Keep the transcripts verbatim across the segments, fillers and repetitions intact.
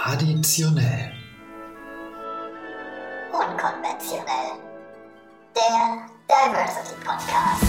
Traditionell. Unkonventionell. Der Diversity Podcast.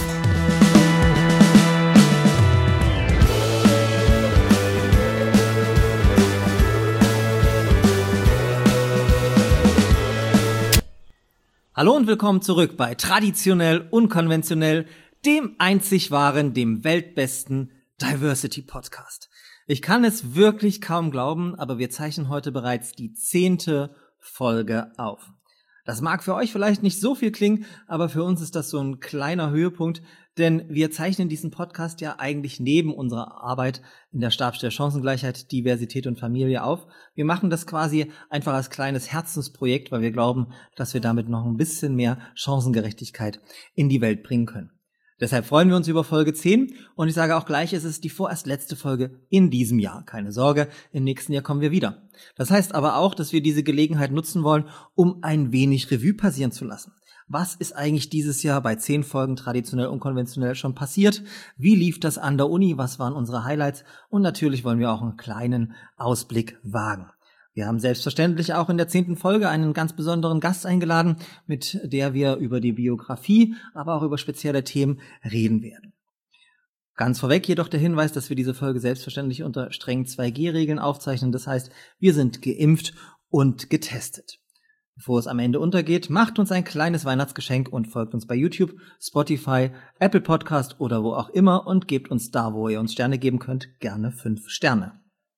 Hallo und willkommen zurück bei Traditionell Unkonventionell, dem einzig wahren, dem weltbesten Diversity Podcast. Ich kann es wirklich kaum glauben, aber wir zeichnen heute bereits die zehnte Folge auf. Das mag für euch vielleicht nicht so viel klingen, aber für uns ist das so ein kleiner Höhepunkt, denn wir zeichnen diesen Podcast ja eigentlich neben unserer Arbeit in der Stabsstelle Chancengleichheit, Diversität und Familie auf. Wir machen das quasi einfach als kleines Herzensprojekt, weil wir glauben, dass wir damit noch ein bisschen mehr Chancengerechtigkeit in die Welt bringen können. Deshalb freuen wir uns über Folge zehn und ich sage auch gleich, es ist die vorerst letzte Folge in diesem Jahr. Keine Sorge, im nächsten Jahr kommen wir wieder. Das heißt aber auch, dass wir diese Gelegenheit nutzen wollen, um ein wenig Revue passieren zu lassen. Was ist eigentlich dieses Jahr bei zehn Folgen traditionell unkonventionell schon passiert? Wie lief das an der Uni? Was waren unsere Highlights? Und natürlich wollen wir auch einen kleinen Ausblick wagen. Wir haben selbstverständlich auch in der zehnten Folge einen ganz besonderen Gast eingeladen, mit der wir über die Biografie, aber auch über spezielle Themen reden werden. Ganz vorweg jedoch der Hinweis, dass wir diese Folge selbstverständlich unter strengen zwei G Regeln aufzeichnen. Das heißt, wir sind geimpft und getestet. Bevor es am Ende untergeht, macht uns ein kleines Weihnachtsgeschenk und folgt uns bei YouTube, Spotify, Apple Podcast oder wo auch immer und gebt uns da, wo ihr uns Sterne geben könnt, gerne fünf Sterne.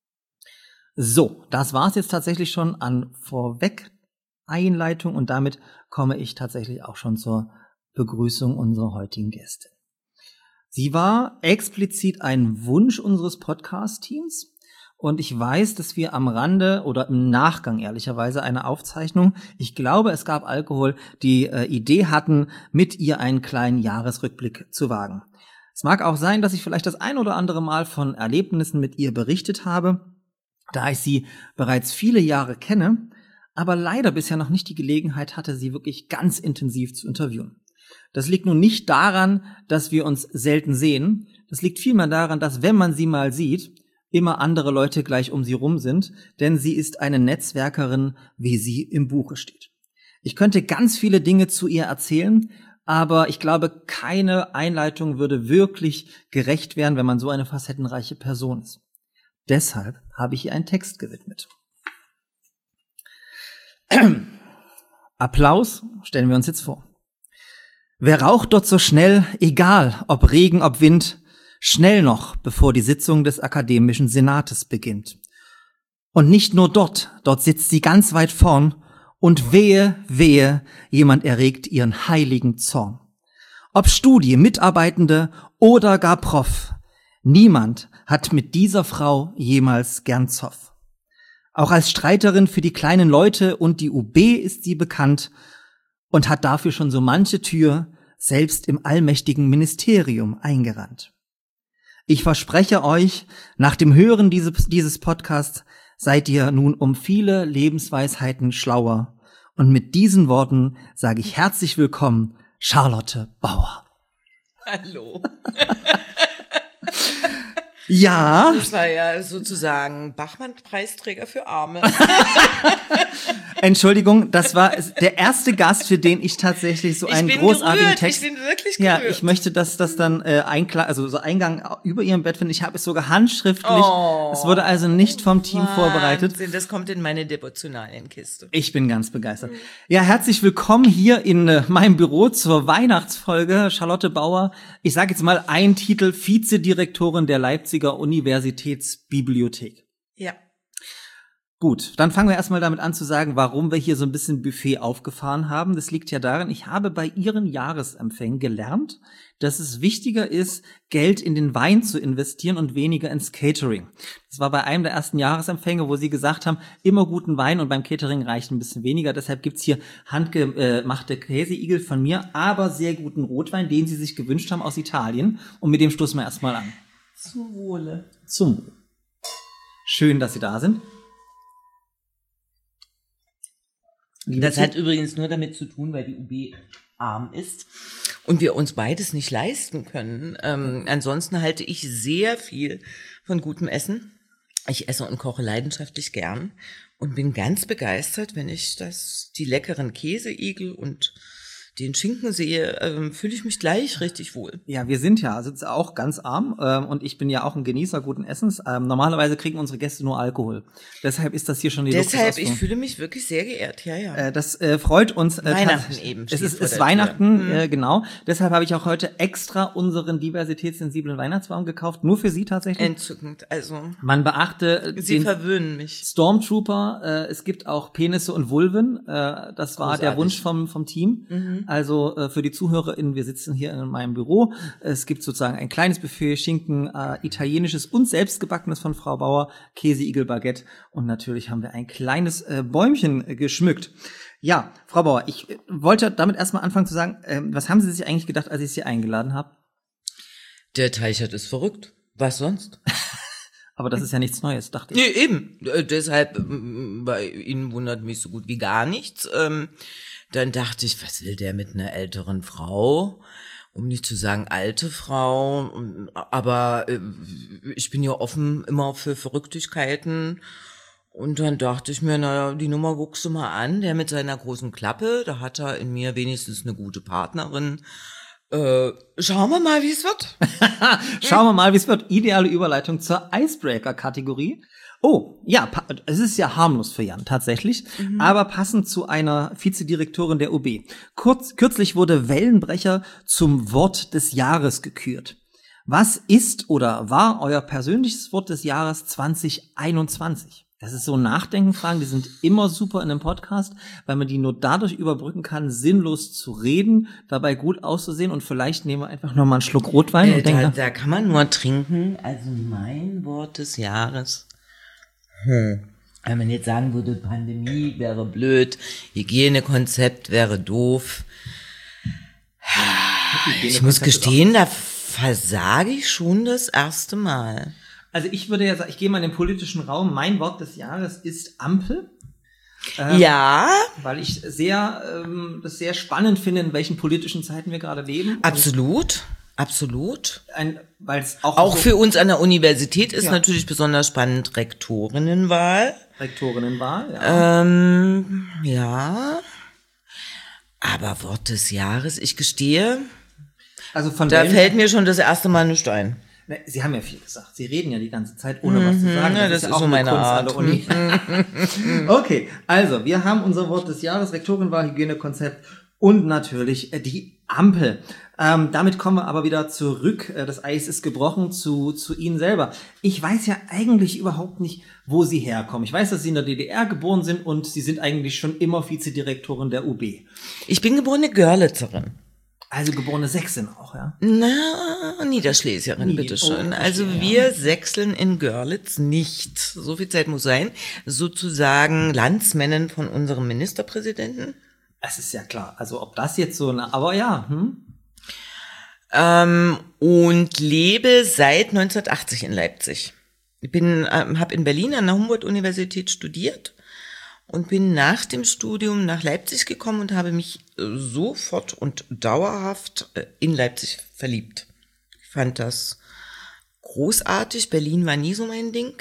So, das war's jetzt tatsächlich schon an Vorweg-Einleitung und damit komme ich tatsächlich auch schon zur Begrüßung unserer heutigen Gästin. Sie war explizit ein Wunsch unseres Podcast-Teams und ich weiß, dass wir am Rande oder im Nachgang ehrlicherweise einer Aufzeichnung, ich glaube, es gab Alkohol, die äh, Idee hatten, mit ihr einen kleinen Jahresrückblick zu wagen. Es mag auch sein, dass ich vielleicht das ein oder andere Mal von Erlebnissen mit ihr berichtet habe, da ich sie bereits viele Jahre kenne, aber leider bisher noch nicht die Gelegenheit hatte, sie wirklich ganz intensiv zu interviewen. Das liegt nun nicht daran, dass wir uns selten sehen, das liegt vielmehr daran, dass, wenn man sie mal sieht, immer andere Leute gleich um sie rum sind, denn sie ist eine Netzwerkerin, wie sie im Buche steht. Ich könnte ganz viele Dinge zu ihr erzählen, aber ich glaube, keine Einleitung würde wirklich gerecht werden, wenn man so eine facettenreiche Person ist. Deshalb habe ich ihr einen Text gewidmet. Applaus stellen wir uns jetzt vor. Wer raucht dort so schnell, egal ob Regen, ob Wind, schnell noch, bevor die Sitzung des Akademischen Senates beginnt. Und nicht nur dort, dort sitzt sie ganz weit vorn und wehe, wehe, jemand erregt ihren heiligen Zorn. Ob Studie, Mitarbeitende oder gar Prof, niemand hat mit dieser Frau jemals gern Zoff. Auch als Streiterin für die kleinen Leute und die U B ist sie bekannt und hat dafür schon so manche Tür selbst im allmächtigen Ministerium eingerannt. Ich verspreche euch, nach dem Hören dieses, dieses Podcasts seid ihr nun um viele Lebensweisheiten schlauer. Und mit diesen Worten sage ich herzlich willkommen, Charlotte Bauer. Hallo. Ja. Das war ja sozusagen Bachmann-Preisträger für Arme. Entschuldigung, das war der erste Gast, für den ich tatsächlich so einen großartigen gerührt. Text. Ich bin wirklich Ja, gerührt. ich möchte, dass das dann äh, einkla- also so Eingang über ihrem Bett findet. Ich habe es sogar handschriftlich. Oh, es wurde also nicht vom Team Wahnsinn, vorbereitet. Das kommt in meine Devotionalienkiste. Ich bin ganz begeistert. Ja, herzlich willkommen hier in äh, meinem Büro zur Weihnachtsfolge. Charlotte Bauer, ich sage jetzt mal einen Titel, Vizedirektorin der Leipziger Universitätsbibliothek. Ja. Gut, dann fangen wir erstmal damit an zu sagen, warum wir hier so ein bisschen Buffet aufgefahren haben. Das liegt ja daran, ich habe bei Ihren Jahresempfängen gelernt, dass es wichtiger ist, Geld in den Wein zu investieren und weniger ins Catering. Das war bei einem der ersten Jahresempfänge, wo Sie gesagt haben, immer guten Wein und beim Catering reicht ein bisschen weniger. Deshalb gibt's hier handgemachte Käseigel von mir, aber sehr guten Rotwein, den Sie sich gewünscht haben aus Italien. Und mit dem stoßen wir erstmal an. Zum Wohle. Zum Wohle. Schön, dass Sie da sind. Das hat übrigens nur damit zu tun, weil die U B arm ist und wir uns beides nicht leisten können. Ähm, ansonsten halte ich sehr viel von gutem Essen. Ich esse und koche leidenschaftlich gern und bin ganz begeistert, wenn ich das, die leckeren Käseigel und den Schinken sehe, ähm, fühle ich mich gleich richtig wohl. Ja, wir sind ja also auch ganz arm ähm, und ich bin ja auch ein Genießer guten Essens. Ähm, normalerweise kriegen unsere Gäste nur Alkohol. Deshalb ist das hier schon die Deshalb, ich fühle mich wirklich sehr geehrt, ja, ja. Äh, das äh, freut uns. Äh, Weihnachten eben. Es ist, ist Weihnachten, mhm. äh, genau. Deshalb habe ich auch heute extra unseren diversitätssensiblen Weihnachtsbaum gekauft, nur für Sie tatsächlich. Entzückend, also. Man beachte Sie den verwöhnen mich. Stormtrooper, äh, es gibt auch Penisse und Vulven, äh, das war Großartig. Der Wunsch vom vom Team. Mhm. Also äh, für die ZuhörerInnen, wir sitzen hier in meinem Büro, es gibt sozusagen ein kleines Buffet, Schinken, äh, italienisches und selbstgebackenes von Frau Bauer, Käseigel, Baguette und natürlich haben wir ein kleines äh, Bäumchen äh, geschmückt. Ja, Frau Bauer, ich äh, wollte damit erstmal anfangen zu sagen, äh, was haben Sie sich eigentlich gedacht, als ich Sie eingeladen habe? Der Teichert ist verrückt. Was sonst? Aber das ist ja nichts Neues, dachte ich. Nee, eben. Äh, deshalb, äh, bei Ihnen wundert mich so gut wie gar nichts. Ähm, dann dachte ich, was will der mit einer älteren Frau? Um nicht zu sagen alte Frau. Aber äh, ich bin ja offen immer für Verrücktigkeiten. Und dann dachte ich mir, naja, die Nummer guckst du mal an. Der mit seiner großen Klappe, da hat er in mir wenigstens eine gute Partnerin. Äh, schauen wir mal, wie es wird. Schauen wir mal, wie es wird. Ideale Überleitung zur Icebreaker-Kategorie. Oh, ja, es ist ja harmlos für Jan, tatsächlich, mhm. aber passend zu einer Vizedirektorin der U B. Kurz, kürzlich wurde Wellenbrecher zum Wort des Jahres gekürt. Was ist oder war euer persönliches Wort des Jahres zwanzig einundzwanzig? Das ist so Nachdenkenfragen, die sind immer super in einem Podcast, weil man die nur dadurch überbrücken kann, sinnlos zu reden, dabei gut auszusehen und vielleicht nehmen wir einfach nochmal einen Schluck Rotwein. Äh, und da, denken, da kann man nur trinken. Also mein Wort des Jahres. Hm. Wenn man jetzt sagen würde, Pandemie wäre blöd, Hygienekonzept wäre doof. Ich muss gestehen, da versage ich schon das erste Mal. Also ich würde ja sagen, ich gehe mal in den politischen Raum. Mein Wort des Jahres ist Ampel. Ähm, ja. Weil ich sehr, ähm, das sehr spannend finde, in welchen politischen Zeiten wir gerade leben. Absolut. Absolut. Ein, weil es auch auch so für uns an der Universität ist ja. natürlich besonders spannend Rektorinnenwahl. Rektorinnenwahl, ja. Ähm, ja. Aber Wort des Jahres, ich gestehe, also von da fällt mir schon das erste Mal nicht ein. Sie haben ja viel gesagt. Sie reden ja die ganze Zeit, ohne mhm, was zu sagen. Das, ja, das ist, ja auch ist so meine Kunst Art. An der Uni. Okay, also wir haben unser Wort des Jahres, Rektorenwahl, Hygienekonzept und natürlich die Ampel. Ähm, damit kommen wir aber wieder zurück. Das Eis ist gebrochen zu zu Ihnen selber. Ich weiß ja eigentlich überhaupt nicht, wo Sie herkommen. Ich weiß, dass Sie in der D D R geboren sind und Sie sind eigentlich schon immer Vizedirektorin der U B. Ich bin geborene Görlitzerin. Also geborene Sächsin auch, ja? Na, Niederschlesierin, Nie. bitteschön. Oh, also wir Sächseln in Görlitz nicht. So viel Zeit muss sein. Sozusagen Landsmännin von unserem Ministerpräsidenten. Es ist ja klar. Also ob das jetzt so eine, aber ja, hm? Ähm, und lebe seit neunzehnhundertachtzig in Leipzig. Ich bin, ähm, habe in Berlin an der Humboldt-Universität studiert und bin nach dem Studium nach Leipzig gekommen und habe mich sofort und dauerhaft in Leipzig verliebt. Ich fand das großartig. Berlin war nie so mein Ding.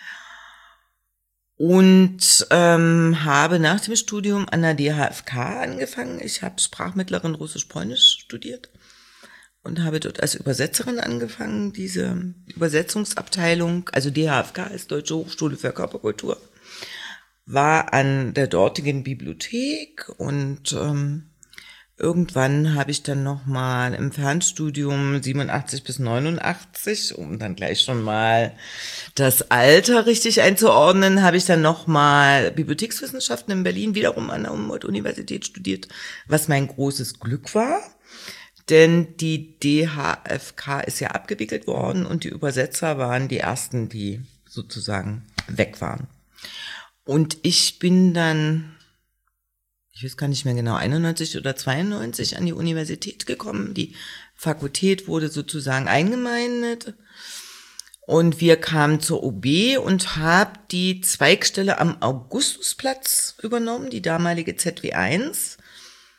Und ähm, habe nach dem Studium an der D H F K angefangen. Ich habe Sprachmittlerin Russisch-Polnisch studiert und habe dort als Übersetzerin angefangen, diese Übersetzungsabteilung, also D H F K ist Deutsche Hochschule für Körperkultur, war an der dortigen Bibliothek und ähm, irgendwann habe ich dann noch mal im Fernstudium siebenundachtzig bis neunundachtzig, um dann gleich schon mal das Alter richtig einzuordnen, habe ich dann noch mal Bibliothekswissenschaften in Berlin wiederum an der Humboldt-Universität studiert, was mein großes Glück war. Denn die D H F K ist ja abgewickelt worden und die Übersetzer waren die ersten, die sozusagen weg waren. Und ich bin dann, ich weiß gar nicht mehr genau, einundneunzig oder zweiundneunzig an die Universität gekommen. Die Fakultät wurde sozusagen eingemeindet. Und wir kamen zur U B und haben die Zweigstelle am Augustusplatz übernommen, die damalige Z W eins.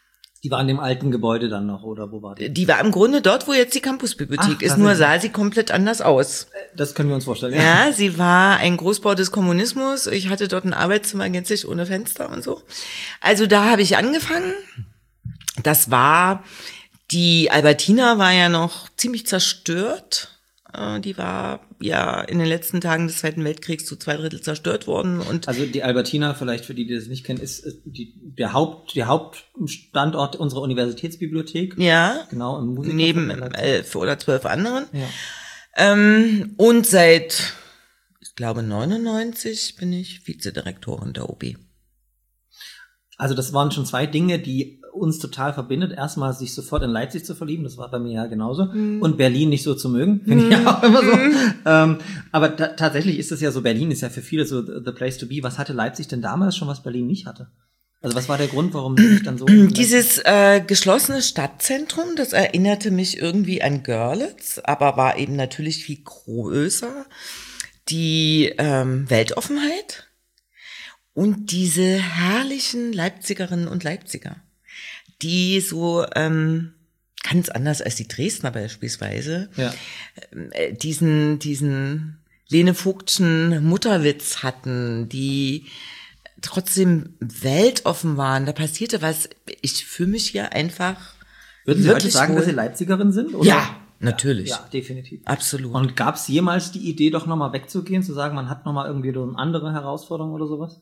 Die war in dem alten Gebäude dann noch, oder wo war die? Die war im Grunde dort, wo jetzt die Campusbibliothek Ach, ist, nur sah sie komplett anders aus. Das können wir uns vorstellen. Ja, sie war ein Großbau des Kommunismus. Ich hatte dort ein Arbeitszimmer gänzlich ohne Fenster und so. Also da habe ich angefangen. Das war, die Albertina war ja noch ziemlich zerstört. Die war ja in den letzten Tagen des Zweiten Weltkriegs zu zwei Drittel zerstört worden. Und also die Albertina, vielleicht für die, die das nicht kennen, ist die, der Haupt, der Hauptstandort unserer Universitätsbibliothek. Ja, genau, im Musiker neben elf oder zwölf anderen. Ja. Ähm, und seit, ich glaube, neunundneunzig bin ich Vizedirektorin der O B. Also das waren schon zwei Dinge, die uns total verbindet. Erstmal sich sofort in Leipzig zu verlieben, das war bei mir ja genauso. Mm. Und Berlin nicht so zu mögen, finde mm. ich ja auch immer so. Mm. Ähm, aber ta- tatsächlich ist es ja so, Berlin ist ja für viele so the place to be. Was hatte Leipzig denn damals schon, was Berlin nicht hatte? Also was war der Grund, warum sie sich dann so... Dieses äh, geschlossene Stadtzentrum, das erinnerte mich irgendwie an Görlitz, aber war eben natürlich viel größer. Die ähm, Weltoffenheit und diese herrlichen Leipzigerinnen und Leipziger, die so ähm, ganz anders als die Dresdner beispielsweise, ja. äh, diesen diesen Lene Vogtschen Mutterwitz hatten, die trotzdem weltoffen waren. Da passierte was. Ich fühle mich hier einfach. Würden Sie heute sagen, wohl, dass Sie Leipzigerin sind? Oder? Ja, natürlich. Ja, ja, definitiv. Absolut. Und gab es jemals die Idee, doch nochmal wegzugehen, zu sagen, man hat nochmal irgendwie so eine andere Herausforderung oder sowas?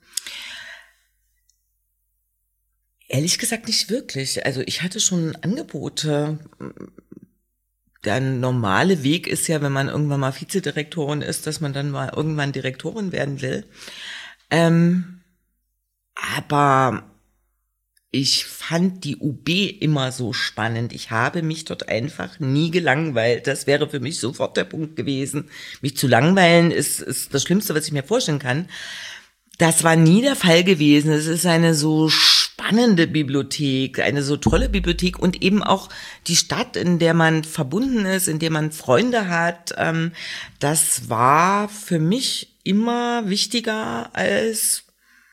Ehrlich gesagt nicht wirklich. Also ich hatte schon Angebote. Der normale Weg ist ja, wenn man irgendwann mal Vizedirektorin ist, dass man dann mal irgendwann Direktorin werden will. Ähm, aber ich fand die U B immer so spannend. Ich habe mich dort einfach nie gelangweilt. Das wäre für mich sofort der Punkt gewesen. Mich zu langweilen ist, ist das Schlimmste, was ich mir vorstellen kann. Das war nie der Fall gewesen. Es ist eine so spannende Bibliothek, eine so tolle Bibliothek und eben auch die Stadt, in der man verbunden ist, in der man Freunde hat. Das war für mich immer wichtiger als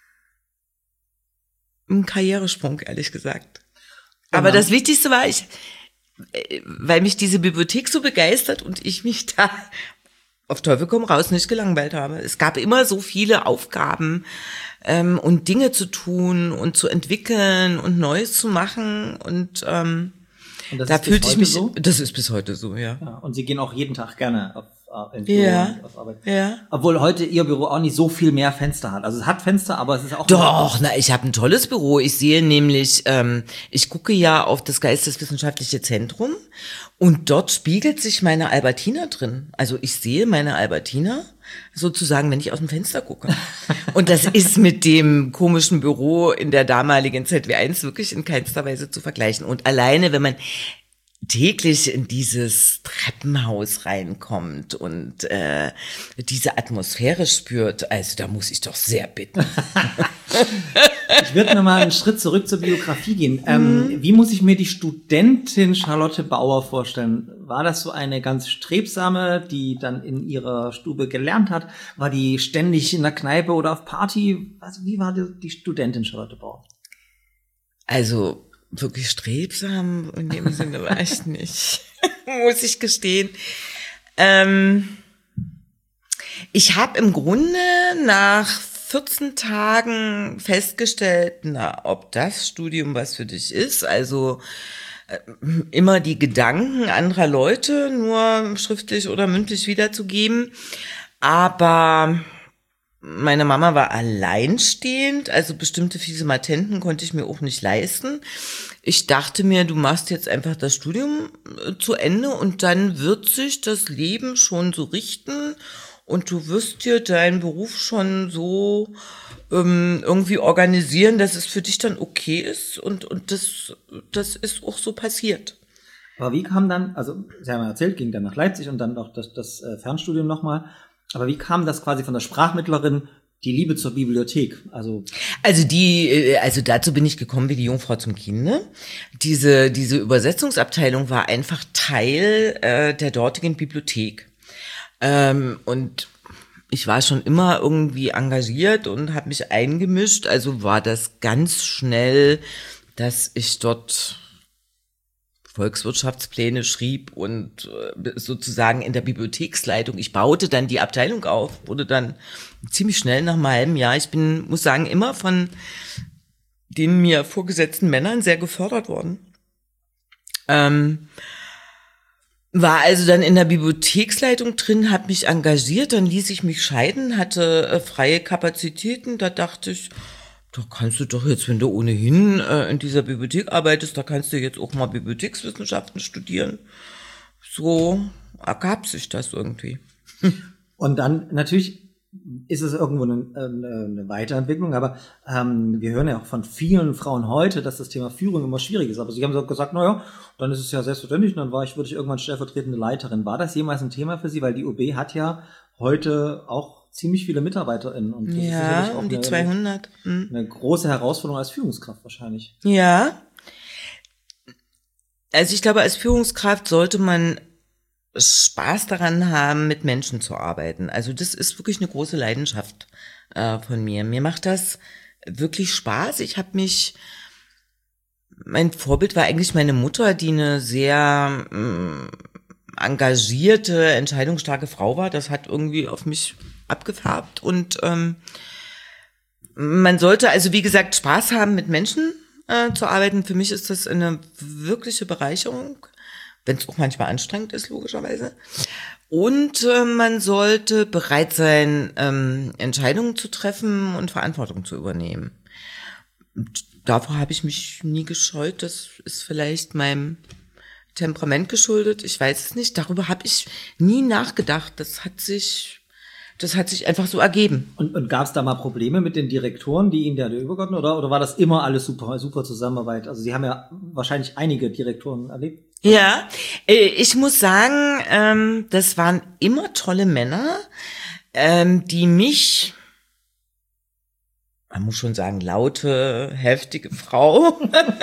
ein Karrieresprung, ehrlich gesagt. Aber das Wichtigste war, ich, weil mich diese Bibliothek so begeistert und ich mich da auf Teufel komm raus nicht gelangweilt habe. Es gab immer so viele Aufgaben ähm, und Dinge zu tun und zu entwickeln und Neues zu machen und, ähm, und da fühlte ich mich. So? Das ist bis heute so, ja. ja. Und Sie gehen auch jeden Tag gerne auf, auf, ja. auf Arbeit. Ja. Obwohl heute Ihr Büro auch nicht so viel mehr Fenster hat. Also es hat Fenster, aber es ist auch. Doch, na, ich habe ein tolles Büro. Ich sehe nämlich, ähm, ich gucke ja auf das Geisteswissenschaftliche Zentrum. Und dort spiegelt sich meine Albertina drin. Also ich sehe meine Albertina sozusagen, wenn ich aus dem Fenster gucke. Und das ist mit dem komischen Büro in der damaligen Z W eins wirklich in keinster Weise zu vergleichen. Und alleine, wenn man täglich in dieses Treppenhaus reinkommt und äh, diese Atmosphäre spürt, also da muss ich doch sehr bitten. Ich würde noch mal einen Schritt zurück zur Biografie gehen. Ähm, mhm. Wie muss ich mir die Studentin Charlotte Bauer vorstellen? War das so eine ganz strebsame, die dann in ihrer Stube gelernt hat? War die ständig in der Kneipe oder auf Party? Also wie war die, die Studentin Charlotte Bauer? Also wirklich strebsam in dem Sinne war ich nicht, muss ich gestehen. Ähm, ich habe im Grunde nach vierzehn Tagen festgestellt, na, ob das Studium was für dich ist, also äh, immer die Gedanken anderer Leute nur schriftlich oder mündlich wiederzugeben, aber meine Mama war alleinstehend, also bestimmte fiese Matenten konnte ich mir auch nicht leisten. Ich dachte mir, du machst jetzt einfach das Studium zu Ende und dann wird sich das Leben schon so richten und du wirst dir deinen Beruf schon so ähm, irgendwie organisieren, dass es für dich dann okay ist und und das das ist auch so passiert. Aber wie kam dann, also Sie haben ja erzählt, ging dann nach Leipzig und dann noch das, das Fernstudium nochmal. Aber wie kam das quasi von der Sprachmittlerin, die Liebe zur Bibliothek? Also also die, also dazu bin ich gekommen wie die Jungfrau zum Kinde. Diese diese Übersetzungsabteilung war einfach Teil äh, der dortigen Bibliothek. Ähm, und ich war schon immer irgendwie engagiert und habe mich eingemischt. Also war das ganz schnell dass ich dort Volkswirtschaftspläne schrieb und sozusagen in der Bibliotheksleitung. Ich baute dann die Abteilung auf, wurde dann ziemlich schnell nach einem halben Jahr. Ich bin, muss sagen, immer von den mir vorgesetzten Männern sehr gefördert worden. Ähm, war also dann in der Bibliotheksleitung drin, habe mich engagiert, dann ließ ich mich scheiden, hatte äh, freie Kapazitäten. Da dachte ich, da kannst du doch jetzt, wenn du ohnehin äh, in dieser Bibliothek arbeitest, da kannst du jetzt auch mal Bibliothekswissenschaften studieren. So ergab sich das irgendwie. Und dann natürlich ist es irgendwo eine, eine Weiterentwicklung, aber ähm, wir hören ja auch von vielen Frauen heute, dass das Thema Führung immer schwierig ist. Aber sie haben so gesagt, naja, dann ist es ja selbstverständlich, dann war ich, wurde ich irgendwann stellvertretende Leiterin. War das jemals ein Thema für Sie? Weil die U B hat ja heute auch ziemlich viele MitarbeiterInnen. Und das ja, ist sicherlich auch um die eine, zweihundert. Hm. Eine große Herausforderung als Führungskraft wahrscheinlich. Ja. Also ich glaube, als Führungskraft sollte man Spaß daran haben, mit Menschen zu arbeiten. Also das ist wirklich eine große Leidenschaft äh, von mir. Mir macht das wirklich Spaß. Ich habe mich, mein Vorbild war eigentlich meine Mutter, die eine sehr mh, engagierte, entscheidungsstarke Frau war. Das hat irgendwie auf mich abgefärbt. Und ähm, man sollte also, wie gesagt, Spaß haben, mit Menschen äh, zu arbeiten. Für mich ist das eine wirkliche Bereicherung. Wenn es auch manchmal anstrengend ist, logischerweise. Und äh, man sollte bereit sein, ähm, Entscheidungen zu treffen und Verantwortung zu übernehmen. Und davor habe ich mich nie gescheut. Das ist vielleicht meinem Temperament geschuldet. Ich weiß es nicht. Darüber habe ich nie nachgedacht. Das hat sich, das hat sich einfach so ergeben. Und, und gab es da mal Probleme mit den Direktoren, die Ihnen da übergeordnet, oder oder war das immer alles super, super Zusammenarbeit? Also Sie haben ja wahrscheinlich einige Direktoren erlebt. Ja, ich muss sagen, ähm, das waren immer tolle Männer, ähm, die mich, man muss schon sagen, laute, heftige Frau,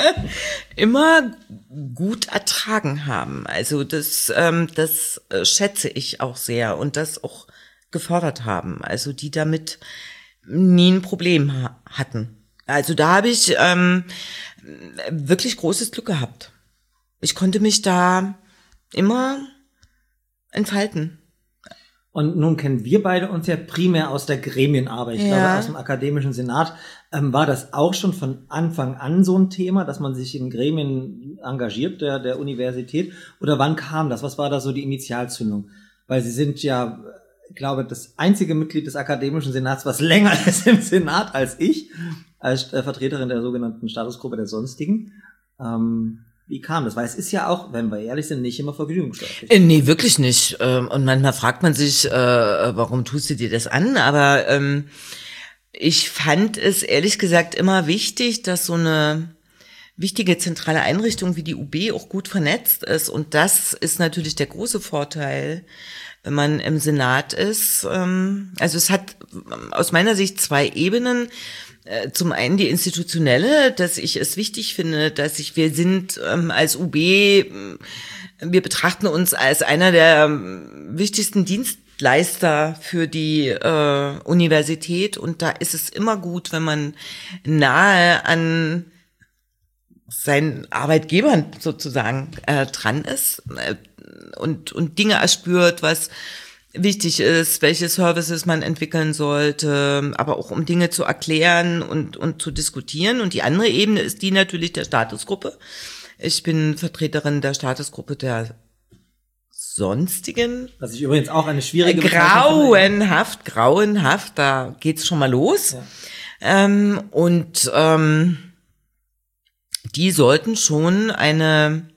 immer gut ertragen haben. Also das, ähm, das schätze ich auch sehr und das auch gefördert haben. Also die damit nie ein Problem ha- hatten. Also da habe ich ähm, wirklich großes Glück gehabt. Ich konnte mich da immer entfalten. Und nun kennen wir beide uns ja primär aus der Gremienarbeit, ich Ja. glaube aus dem akademischen Senat. Ähm, war das auch schon von Anfang an so ein Thema, dass man sich in Gremien engagiert, der, der Universität? Oder wann kam das? Was war da so die Initialzündung? Weil Sie sind ja, ich glaube, das einzige Mitglied des akademischen Senats, was länger ist im Senat als ich, als äh, Vertreterin der sogenannten Statusgruppe der Sonstigen. Ähm, Wie kam das? Weil es ist ja auch, wenn wir ehrlich sind, nicht immer vergnügungssteuerlich. Äh, nee, wirklich nicht. Ähm, Und manchmal fragt man sich, äh, warum tust du dir das an? Aber ähm, ich fand es ehrlich gesagt immer wichtig, dass so eine wichtige zentrale Einrichtung wie die U B auch gut vernetzt ist. Und das ist natürlich der große Vorteil, wenn man im Senat ist. Ähm, Also es hat aus meiner Sicht zwei Ebenen. Zum einen die institutionelle, dass ich es wichtig finde, dass ich, wir sind ähm, als U B, wir betrachten uns als einer der wichtigsten Dienstleister für die äh, Universität und da ist es immer gut, wenn man nahe an seinen Arbeitgebern sozusagen äh, dran ist äh, und, und Dinge erspürt, was wichtig ist, welche Services man entwickeln sollte, aber auch um Dinge zu erklären und, und zu diskutieren. Und die andere Ebene ist die natürlich der Statusgruppe. Ich bin Vertreterin der Statusgruppe der Sonstigen. Was ich übrigens auch eine schwierige Grauenhaft, grauenhaft, da geht's schon mal los. Ja. Ähm, und ähm, die sollten schon eine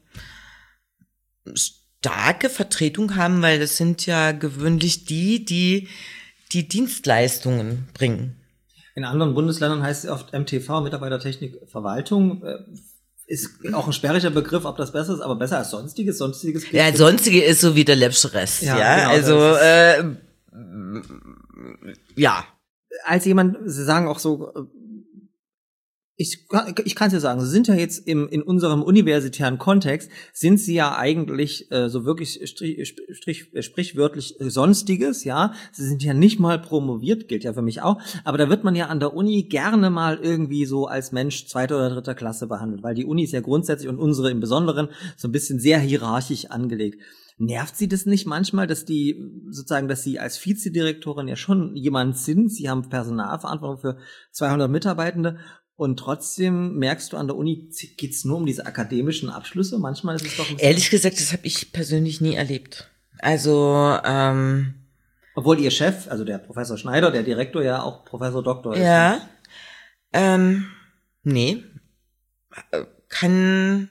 starke Vertretung haben, weil das sind ja gewöhnlich die, die die Dienstleistungen bringen. In anderen Bundesländern heißt es oft M T V, Mitarbeitertechnik Verwaltung. Ist auch ein sperriger Begriff, ob das besser ist, aber besser als Sonstiges. Sonstiges Ja, Sonstige ist so wie der läppsche Rest. Ja, Ja, genau, also das äh, ja. Als jemand, Sie sagen auch so, Ich, ich kann es ja sagen, Sie sind ja jetzt im, in unserem universitären Kontext, sind Sie ja eigentlich äh, so wirklich strich, strich, sprichwörtlich äh, Sonstiges, ja. Sie sind ja nicht mal promoviert, gilt ja für mich auch. Aber da wird man ja an der Uni gerne mal irgendwie so als Mensch zweiter oder dritter Klasse behandelt, weil die Uni ist ja grundsätzlich und unsere im Besonderen so ein bisschen sehr hierarchisch angelegt. Nervt Sie das nicht manchmal, dass die sozusagen, dass Sie als Vizedirektorin ja schon jemand sind? Sie haben Personalverantwortung für zweihundert Mitarbeitende. Und trotzdem merkst du, an der Uni geht's nur um diese akademischen Abschlüsse. Manchmal ist es doch ein bisschen Ehrlich gesagt, das habe ich persönlich nie erlebt. Also, ähm... Obwohl Ihr Chef, also der Professor Schneider, der Direktor, ja auch Professor Doktor ist. Ja, ähm, nee. Kann...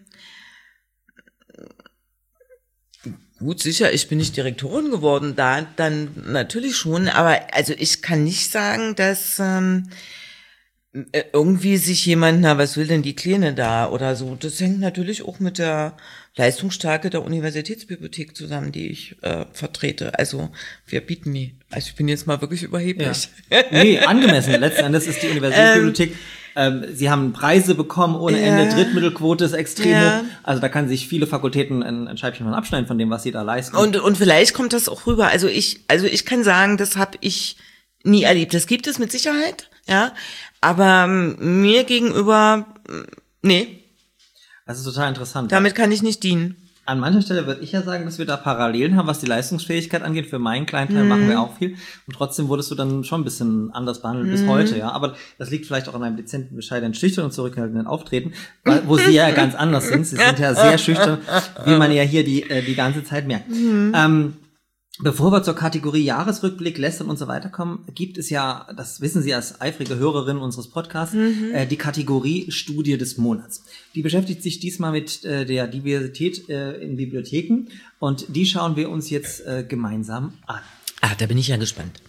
Gut, sicher, ich bin nicht Direktorin geworden, da dann natürlich schon. Aber also ich kann nicht sagen, dass... Ähm, irgendwie sich jemand, na, was will denn die Kleine da oder so. Das hängt natürlich auch mit der Leistungsstärke der Universitätsbibliothek zusammen, die ich äh, vertrete. Also wir bieten die. Also ich bin jetzt mal wirklich überheblich. Ja. Nee, angemessen. Letzten Endes ist die Universitätsbibliothek, ähm, ähm, Sie haben Preise bekommen ohne ja. Ende, Drittmittelquote ist extrem ja. hoch. Also da kann sich viele Fakultäten ein, ein Scheibchen von abschneiden von dem, was sie da leisten. Und und vielleicht kommt das auch rüber. Also ich, also ich kann sagen, das habe ich nie erlebt. Das gibt es mit Sicherheit, ja. Aber mir gegenüber, nee. Das ist total interessant. Damit kann ich nicht dienen. An mancher Stelle würde ich ja sagen, dass wir da Parallelen haben, was die Leistungsfähigkeit angeht. Für meinen kleinen Teil mhm. machen wir auch viel. Und trotzdem wurdest du dann schon ein bisschen anders behandelt mhm. bis heute, ja. Aber das liegt vielleicht auch an einem dezenten, bescheidenen, schüchternen und zurückhaltenden Auftreten, wo sie ja ganz anders sind. Sie sind ja sehr schüchtern, wie man ja hier die, die ganze Zeit merkt. Mhm. Ähm, Bevor wir zur Kategorie Jahresrückblick, Lästern und so weiter kommen, gibt es ja, das wissen Sie als eifrige Hörerin unseres Podcasts, mhm. äh, die Kategorie Studie des Monats. Die beschäftigt sich diesmal mit äh, der Diversität äh, in Bibliotheken und die schauen wir uns jetzt äh, gemeinsam an. Ah, da bin ich ja gespannt.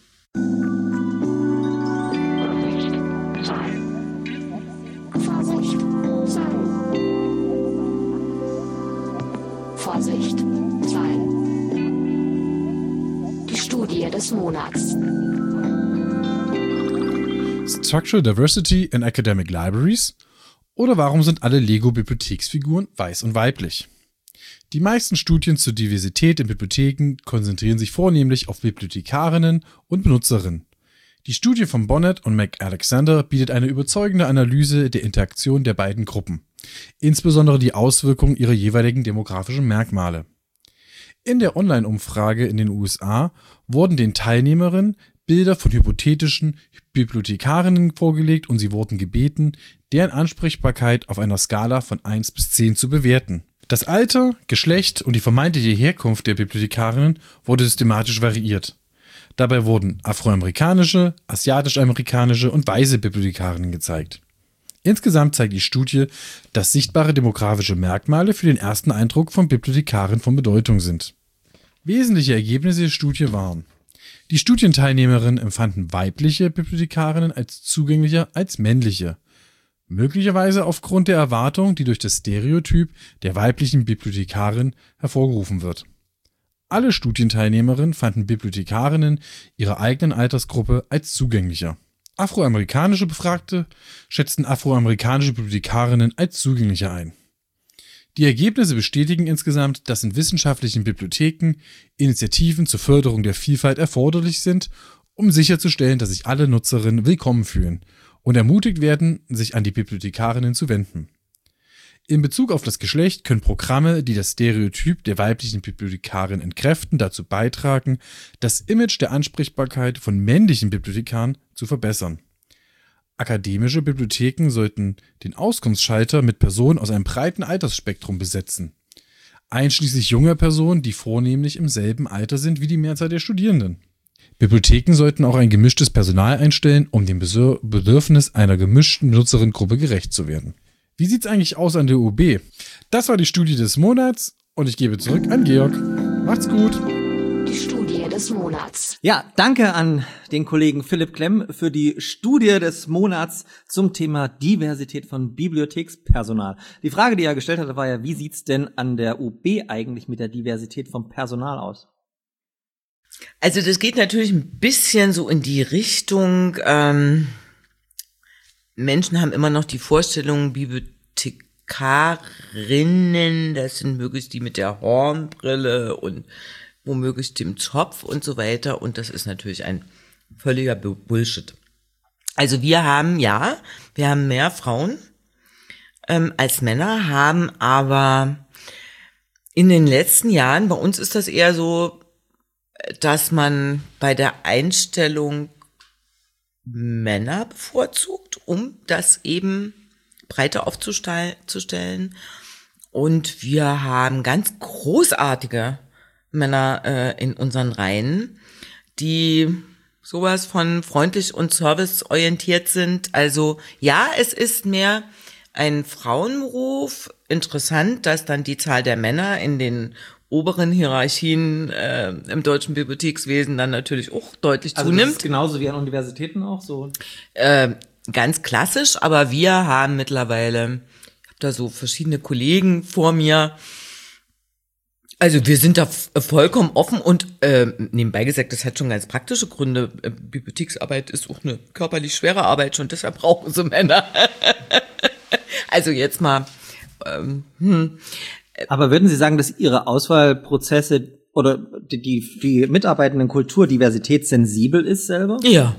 Vorsicht. Vorsicht. Sein. Studie des Monats. Structural Diversity in Academic Libraries? Oder warum sind alle Lego-Bibliotheksfiguren weiß und weiblich? Die meisten Studien zur Diversität in Bibliotheken konzentrieren sich vornehmlich auf Bibliothekarinnen und Benutzerinnen. Die Studie von Bonnet und McAlexander bietet eine überzeugende Analyse der Interaktion der beiden Gruppen, insbesondere die Auswirkungen ihrer jeweiligen demografischen Merkmale. In der Online-Umfrage in den U S A wurden den Teilnehmerinnen Bilder von hypothetischen Bibliothekarinnen vorgelegt und sie wurden gebeten, deren Ansprechbarkeit auf einer Skala von eins bis zehn zu bewerten. Das Alter, Geschlecht und die vermeintliche Herkunft der Bibliothekarinnen wurde systematisch variiert. Dabei wurden afroamerikanische, asiatisch-amerikanische und weiße Bibliothekarinnen gezeigt. Insgesamt zeigt die Studie, dass sichtbare demografische Merkmale für den ersten Eindruck von Bibliothekaren von Bedeutung sind. Wesentliche Ergebnisse der Studie waren: Die Studienteilnehmerinnen empfanden weibliche Bibliothekarinnen als zugänglicher als männliche, möglicherweise aufgrund der Erwartung, die durch das Stereotyp der weiblichen Bibliothekarin hervorgerufen wird. Alle Studienteilnehmerinnen fanden Bibliothekarinnen ihrer eigenen Altersgruppe als zugänglicher. Afroamerikanische Befragte schätzten afroamerikanische Bibliothekarinnen als zugänglicher ein. Die Ergebnisse bestätigen insgesamt, dass in wissenschaftlichen Bibliotheken Initiativen zur Förderung der Vielfalt erforderlich sind, um sicherzustellen, dass sich alle Nutzerinnen willkommen fühlen und ermutigt werden, sich an die Bibliothekarinnen zu wenden. In Bezug auf das Geschlecht können Programme, die das Stereotyp der weiblichen Bibliothekarin entkräften, dazu beitragen, das Image der Ansprechbarkeit von männlichen Bibliothekaren zu verbessern. Akademische Bibliotheken sollten den Auskunftsschalter mit Personen aus einem breiten Altersspektrum besetzen, einschließlich junger Personen, die vornehmlich im selben Alter sind wie die Mehrzahl der Studierenden. Bibliotheken sollten auch ein gemischtes Personal einstellen, um dem Bedürfnis einer gemischten Nutzerinnengruppe gerecht zu werden. Wie sieht's eigentlich aus an der U B? Das war die Studie des Monats und ich gebe zurück an Georg. Macht's gut. Die Studie des Monats. Ja, danke an den Kollegen Philipp Klemm für die Studie des Monats zum Thema Diversität von Bibliothekspersonal. Die Frage, die er gestellt hatte, war ja, wie sieht's denn an der U B eigentlich mit der Diversität vom Personal aus? Also das geht natürlich ein bisschen so in die Richtung, ähm, Menschen haben immer noch die Vorstellung, Bibliothekarinnen, das sind möglichst die mit der Hornbrille und womöglich dem Zopf und so weiter. Und das ist natürlich ein völliger Bullshit. Also wir haben, ja, wir haben mehr Frauen ähm, als Männer, haben aber in den letzten Jahren, bei uns ist das eher so, dass man bei der Einstellung Männer bevorzugt, um das eben breiter aufzustellen. Und wir haben ganz großartige Männer äh, in unseren Reihen, die sowas von freundlich und serviceorientiert sind. Also ja, es ist mehr ein Frauenberuf. Interessant, dass dann die Zahl der Männer in den oberen Hierarchien äh, im deutschen Bibliothekswesen dann natürlich auch deutlich Also zunimmt. das ist genauso wie an Universitäten auch so. Äh, ganz klassisch, aber wir haben mittlerweile, ich habe da so verschiedene Kollegen vor mir, also wir sind da f- vollkommen offen und äh, nebenbei gesagt, das hat schon ganz praktische Gründe. Äh, Bibliotheksarbeit ist auch eine körperlich schwere Arbeit, schon deshalb brauchen sie Männer. Also jetzt mal, ähm, hm. Aber würden Sie sagen, dass Ihre Auswahlprozesse oder die, die, die mitarbeitenden Kultur diversitätssensibel ist selber? Ja,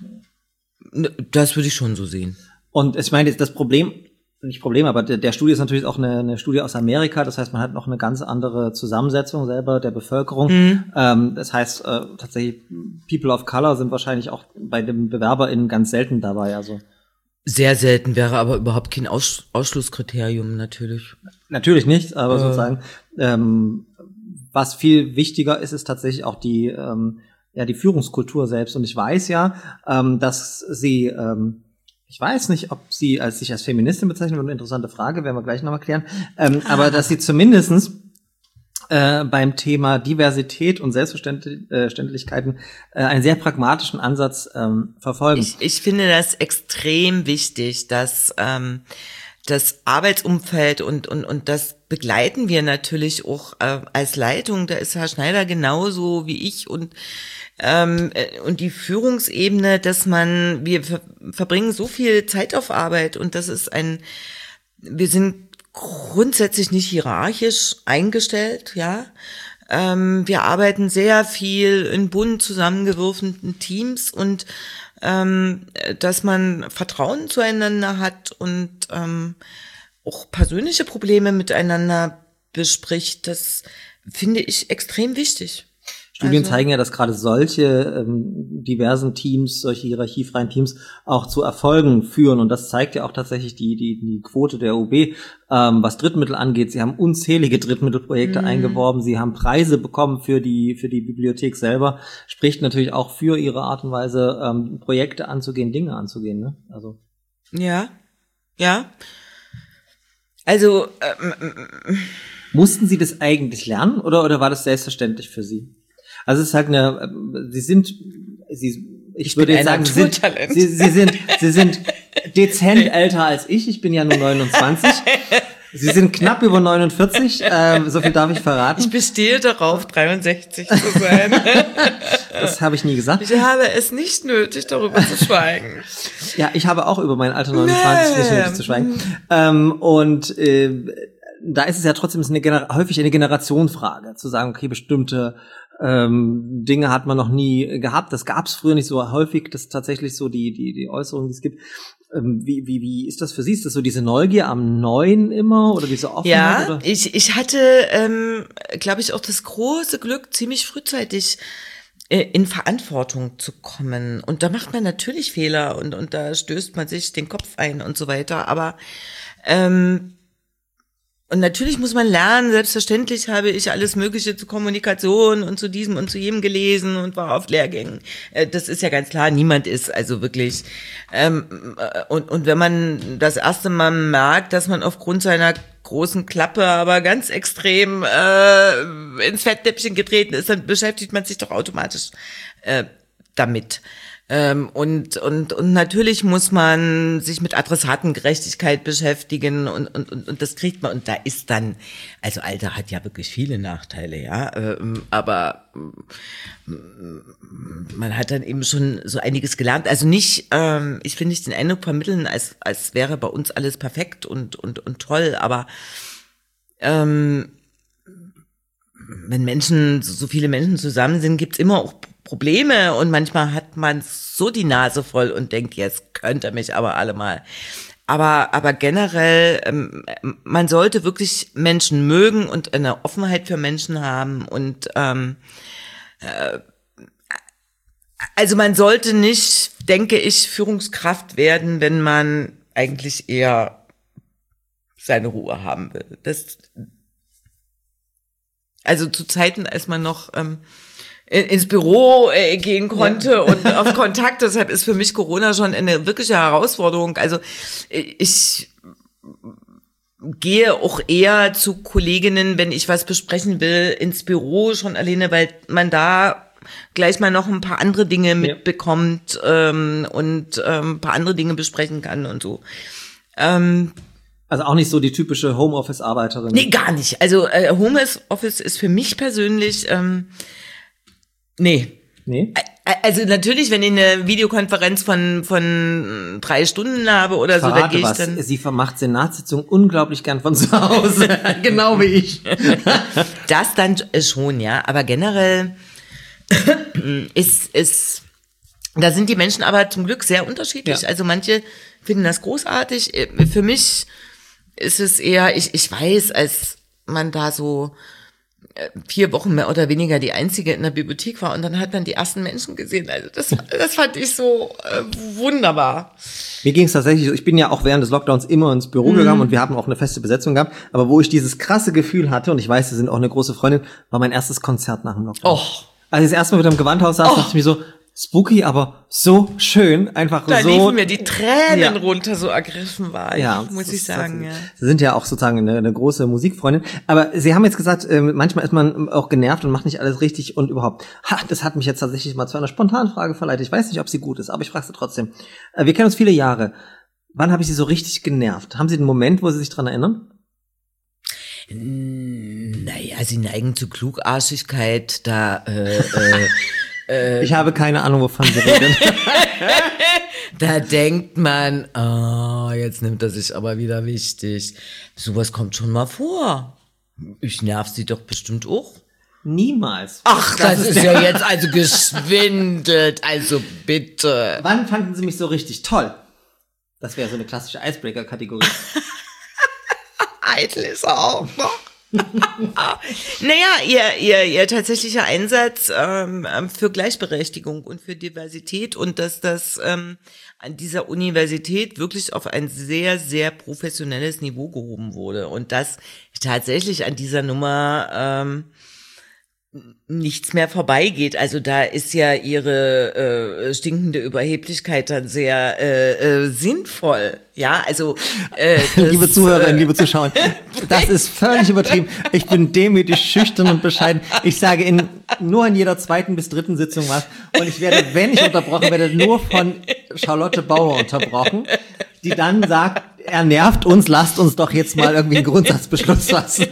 das würde ich schon so sehen. Und ich meine, das Problem, nicht Problem, aber der, der Studie ist natürlich auch eine, eine Studie aus Amerika. Das heißt, man hat noch eine ganz andere Zusammensetzung selber der Bevölkerung. Mhm. Ähm, das heißt, äh, tatsächlich People of Color sind wahrscheinlich auch bei den BewerberInnen ganz selten dabei. Also sehr selten, wäre aber überhaupt kein Aus- Ausschlusskriterium natürlich. Natürlich nicht, aber äh. sozusagen ähm, was viel wichtiger ist, ist tatsächlich auch die ähm, ja die Führungskultur selbst. Und ich weiß ja, ähm, dass Sie ähm, ich weiß nicht, ob Sie als sich als Feministin bezeichnen, eine interessante Frage, werden wir gleich nochmal klären, ähm, aber dass Sie zumindestens äh, beim Thema Diversität und Selbstverständlichkeiten äh, einen sehr pragmatischen Ansatz ähm, verfolgen. Ich, ich finde das extrem wichtig, dass ähm, das Arbeitsumfeld und und und das begleiten wir natürlich auch äh, als Leitung. Da ist Herr Schneider genauso wie ich und ähm, und die Führungsebene, dass man wir ver- verbringen so viel Zeit auf Arbeit und das ist ein wir sind grundsätzlich nicht hierarchisch eingestellt, ja. Ähm, wir arbeiten sehr viel in bunt zusammengewürfelten Teams und ähm, dass man Vertrauen zueinander hat und ähm, auch persönliche Probleme miteinander bespricht, das finde ich extrem wichtig. Studien Also, zeigen ja, dass gerade solche ähm, diversen Teams, solche hierarchiefreien Teams auch zu Erfolgen führen. Und das zeigt ja auch tatsächlich die die die Quote der U B, ähm, was Drittmittel angeht. Sie haben unzählige Drittmittelprojekte mhm. eingeworben. Sie haben Preise bekommen für die für die Bibliothek selber. Spricht natürlich auch für ihre Art und Weise, ähm, Projekte anzugehen, Dinge anzugehen. Ne? Also ja, ja. Also ähm, mussten Sie das eigentlich lernen oder oder war das selbstverständlich für Sie? Also es ist halt eine, Sie sind, Sie, ich, ich würde jetzt sagen, Sie sind, Sie, Sie sind, Sie sind dezent älter als ich. Ich bin ja nur neunundzwanzig. Sie sind knapp über neunundvierzig. Ähm, so viel darf ich verraten. Ich bestehe darauf, dreiundsechzig zu sein. Das habe ich nie gesagt. Ich habe es nicht nötig, darüber zu schweigen. Ja, ich habe auch über mein Alter neunundzwanzig nee. nicht nötig zu schweigen. Ähm, und äh, da ist es ja trotzdem eine Gener- häufig eine Generationenfrage, zu sagen, okay, bestimmte ähm, Dinge hat man noch nie gehabt. Das gab es früher nicht so häufig, das ist tatsächlich so die die die Äußerungen, die es gibt. Ähm, wie wie wie ist das für Sie? Ist das so diese Neugier am Neuen immer oder diese Offenheit? Ja, oder? ich ich hatte, ähm, glaube ich, auch das große Glück, ziemlich frühzeitig äh, in Verantwortung zu kommen. Und da macht man natürlich Fehler und und da stößt man sich den Kopf ein und so weiter. Aber ähm, und natürlich muss man lernen, selbstverständlich habe ich alles Mögliche zu Kommunikation und zu diesem und zu jedem gelesen und war auf Lehrgängen. Das ist ja ganz klar, niemand ist also wirklich. Und, und wenn man das erste Mal merkt, dass man aufgrund seiner großen Klappe aber ganz extrem äh, ins Fettnäpfchen getreten ist, dann beschäftigt man sich doch automatisch äh, damit. Ähm, und, und, und natürlich muss man sich mit Adressatengerechtigkeit beschäftigen und, und, und, und das kriegt man. Und da ist dann, also Alter hat ja wirklich viele Nachteile, ja, ähm, aber man hat dann eben schon so einiges gelernt. Also nicht, ähm, ich will nicht den Eindruck vermitteln, als, als wäre bei uns alles perfekt und, und, und toll, aber ähm, wenn Menschen, so viele Menschen zusammen sind, gibt's immer auch Probleme und manchmal hat man so die Nase voll und denkt, jetzt könnt ihr mich aber alle mal. Aber, aber generell, ähm, man sollte wirklich Menschen mögen und eine Offenheit für Menschen haben und ähm, äh, also man sollte nicht, denke ich, Führungskraft werden, wenn man eigentlich eher seine Ruhe haben will. Das, also zu Zeiten, als man noch ähm, ins Büro äh, gehen konnte ja. und auf Kontakt. Deshalb ist für mich Corona schon eine wirkliche Herausforderung. Also ich gehe auch eher zu Kolleginnen, wenn ich was besprechen will, ins Büro schon alleine, weil man da gleich mal noch ein paar andere Dinge mitbekommt ähm, und ähm, ein paar andere Dinge besprechen kann und so. Ähm, Also auch nicht so die typische Homeoffice-Arbeiterin? Nee, gar nicht. Also äh, Homeoffice ist für mich persönlich ähm, Nee. Nee? Also natürlich, wenn ich eine Videokonferenz von von drei Stunden habe oder so, da gehe ich was. dann... Sie vermacht Senatssitzungen unglaublich gern von zu Hause. Genau wie ich. Das dann schon, ja. Aber generell ist, ist, da sind die Menschen aber zum Glück sehr unterschiedlich. Ja. Also manche finden das großartig. Für mich ist es eher, ich, ich weiß, als man da so vier Wochen mehr oder weniger die Einzige in der Bibliothek war und dann hat man die ersten Menschen gesehen. Also das, das fand ich so äh, wunderbar. Mir ging es tatsächlich, ich bin ja auch während des Lockdowns immer ins Büro mhm. gegangen und wir haben auch eine feste Besetzung gehabt, aber wo ich dieses krasse Gefühl hatte, und ich weiß, Sie sind auch eine große Freundin, war mein erstes Konzert nach dem Lockdown. Och. Als ich das erste Mal wieder im Gewandhaus saß, Och. dachte ich mir so, spooky, aber so schön, einfach da so. Da liefen mir die Tränen ja. runter, so ergriffen war ich, ja, muss ich sagen. Ja. Sie sind ja auch sozusagen eine, eine große Musikfreundin, aber Sie haben jetzt gesagt, äh, manchmal ist man auch genervt und macht nicht alles richtig und überhaupt. Ha, das hat mich jetzt tatsächlich mal zu einer spontanen Frage verleitet. Ich weiß nicht, ob sie gut ist, aber ich frage sie trotzdem. Äh, wir kennen uns viele Jahre. Wann habe ich Sie so richtig genervt? Haben Sie einen Moment, wo Sie sich dran erinnern? Naja, Sie neigen zu Klugarschigkeit, da äh, äh, Ich habe keine Ahnung, wovon Sie reden. Da denkt man, ah, oh, jetzt nimmt er sich aber wieder wichtig. Sowas kommt schon mal vor. Ich nerv Sie doch bestimmt auch. Niemals. Ach, das, das ist ja jetzt also geschwindelt, also bitte. Wann fanden Sie mich so richtig toll? Das wäre so eine klassische Icebreaker-Kategorie. Eitel ist er auch noch. Naja, ihr, ihr, ihr tatsächlicher Einsatz ähm, für Gleichberechtigung und für Diversität und dass das ähm, an dieser Universität wirklich auf ein sehr, sehr professionelles Niveau gehoben wurde und dass tatsächlich an dieser Nummer ähm, nichts mehr vorbeigeht. Also da ist ja ihre äh, stinkende Überheblichkeit dann sehr äh, äh, sinnvoll. Ja, also äh, das, liebe Zuhörerinnen, äh, liebe Zuschauer, das ist völlig übertrieben. Ich bin demütig, schüchtern und bescheiden. Ich sage in nur in jeder zweiten bis dritten Sitzung was und ich werde, wenn ich unterbrochen werde, nur von Charlotte Bauer unterbrochen, die dann sagt, er nervt uns, lasst uns doch jetzt mal irgendwie einen Grundsatzbeschluss fassen.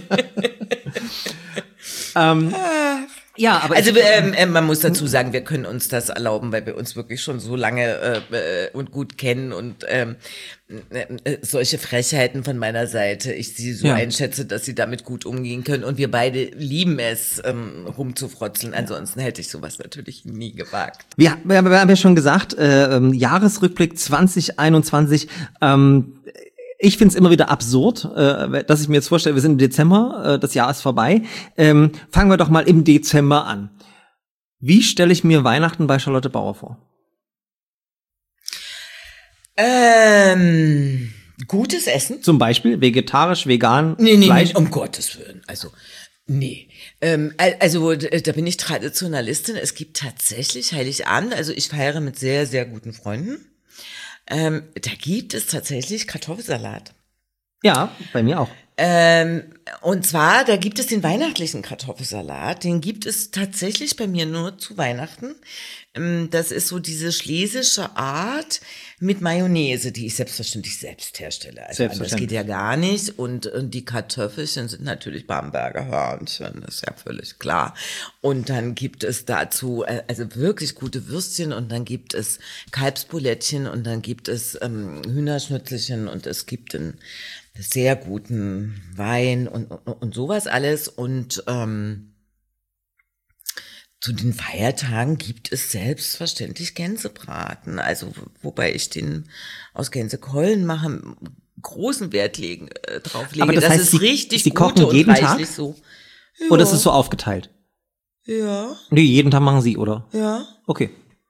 ähm, ja, aber also ähm, äh, man muss dazu sagen, wir können uns das erlauben, weil wir uns wirklich schon so lange äh, und gut kennen und ähm, äh, solche Frechheiten von meiner Seite, ich sie so ja. einschätze, dass sie damit gut umgehen können und wir beide lieben es, ähm, rumzufrotzeln. Ansonsten hätte ich sowas natürlich nie gewagt. Wir, wir, wir haben ja schon gesagt, äh, Jahresrückblick zwanzig einundzwanzig. Ähm, Ich find's immer wieder absurd, äh, dass ich mir jetzt vorstelle, wir sind im Dezember, äh, das Jahr ist vorbei. Ähm, fangen wir doch mal im Dezember an. Wie stelle ich mir Weihnachten bei Charlotte Bauer vor? Ähm, gutes Essen. Zum Beispiel vegetarisch, vegan, nee, nee, Fleisch? Nee, um Gottes Willen. Also, nee. Ähm, also, da bin ich Traditionalistin. Es gibt tatsächlich Heiligabend. Also, ich feiere mit sehr, sehr guten Freunden. Ähm, da gibt es tatsächlich Kartoffelsalat. Ja, bei mir auch. Ähm, und zwar, da gibt es den weihnachtlichen Kartoffelsalat. Den gibt es tatsächlich bei mir nur zu Weihnachten. Ähm, das ist so diese schlesische Art mit Mayonnaise, die ich selbstverständlich selbst herstelle. Also das geht ja gar nicht. Und, und die Kartoffelchen sind natürlich Bamberger Hörnchen, ist ja völlig klar. Und dann gibt es dazu also wirklich gute Würstchen und dann gibt es Kalbsbulettchen und dann gibt es ähm, Hühnerschnitzelchen und es gibt einen sehr guten Wein und, und, und sowas alles. Und ähm, zu den Feiertagen gibt es selbstverständlich Gänsebraten. Also wobei ich den aus Gänsekeulen mache, großen Wert legen, äh, drauf lege. Aber das, das heißt, ist Sie, richtig Sie gut kochen und jeden Tag? reichlich so. Ja. Oder ist es so aufgeteilt? Ja. Nee, jeden Tag machen Sie, oder? Ja. Okay.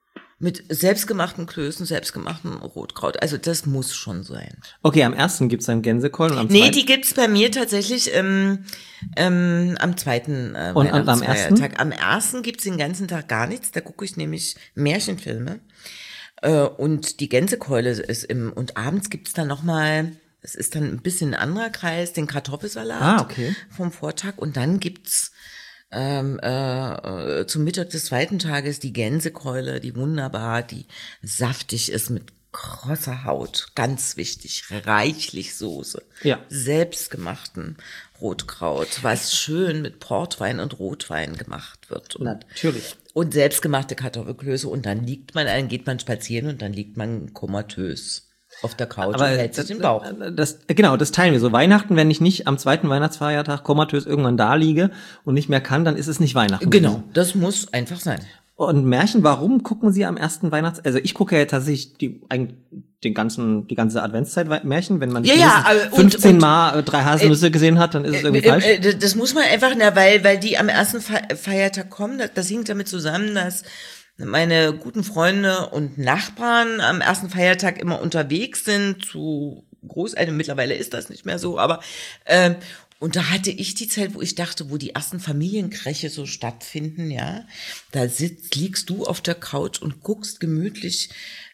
Mit selbstgemachten Klößen, selbstgemachten Rotkraut. Also das muss schon sein. Okay, am ersten gibt's dann Gänsekeulen und am Nee, zweiten? die gibt's bei mir tatsächlich ähm, ähm, am zweiten äh, Und am- am Weihnachtsfeiertag. Am ersten gibt's den ganzen Tag gar nichts. Da gucke ich nämlich Märchenfilme. Äh, und die Gänsekeule ist im, und abends gibt's dann nochmal, es ist dann ein bisschen ein anderer Kreis, den Kartoffelsalat Ah, okay. vom Vortag. Und dann gibt's Ähm, äh, äh, zum Mittag des zweiten Tages die Gänsekeule, die wunderbar, die saftig ist mit krosser Haut, ganz wichtig, reichlich Soße, Ja. selbstgemachten Rotkraut, was schön mit Portwein und Rotwein gemacht wird und, Natürlich. und selbstgemachte Kartoffelklöße und dann liegt man, dann geht man spazieren und dann liegt man komatös auf der Couch und hält sich den Bauch. Das, genau, das teilen wir so. Weihnachten, wenn ich nicht am zweiten Weihnachtsfeiertag komatös irgendwann da liege und nicht mehr kann, dann ist es nicht Weihnachten. Genau, das muss einfach sein. Und Märchen, warum gucken Sie am ersten Weihnachts... Also ich gucke ja tatsächlich die, eigentlich den ganzen, die ganze Adventszeit Märchen. Wenn man Ja, ja, aber- und- fünfzehn und- Mal äh, drei Haselnüsse gesehen hat, dann ist es irgendwie Äh, falsch. äh, äh, Das muss man einfach, na, weil, weil die am ersten Fe- Feiertag kommen, das, das hängt damit zusammen, dass meine guten Freunde und Nachbarn am ersten Feiertag immer unterwegs sind zu Großeltern. Mittlerweile ist das nicht mehr so, aber ähm, und da hatte ich die Zeit, wo ich dachte, wo die ersten Familienkräche so stattfinden, ja, da sitzt, liegst du auf der Couch und guckst gemütlich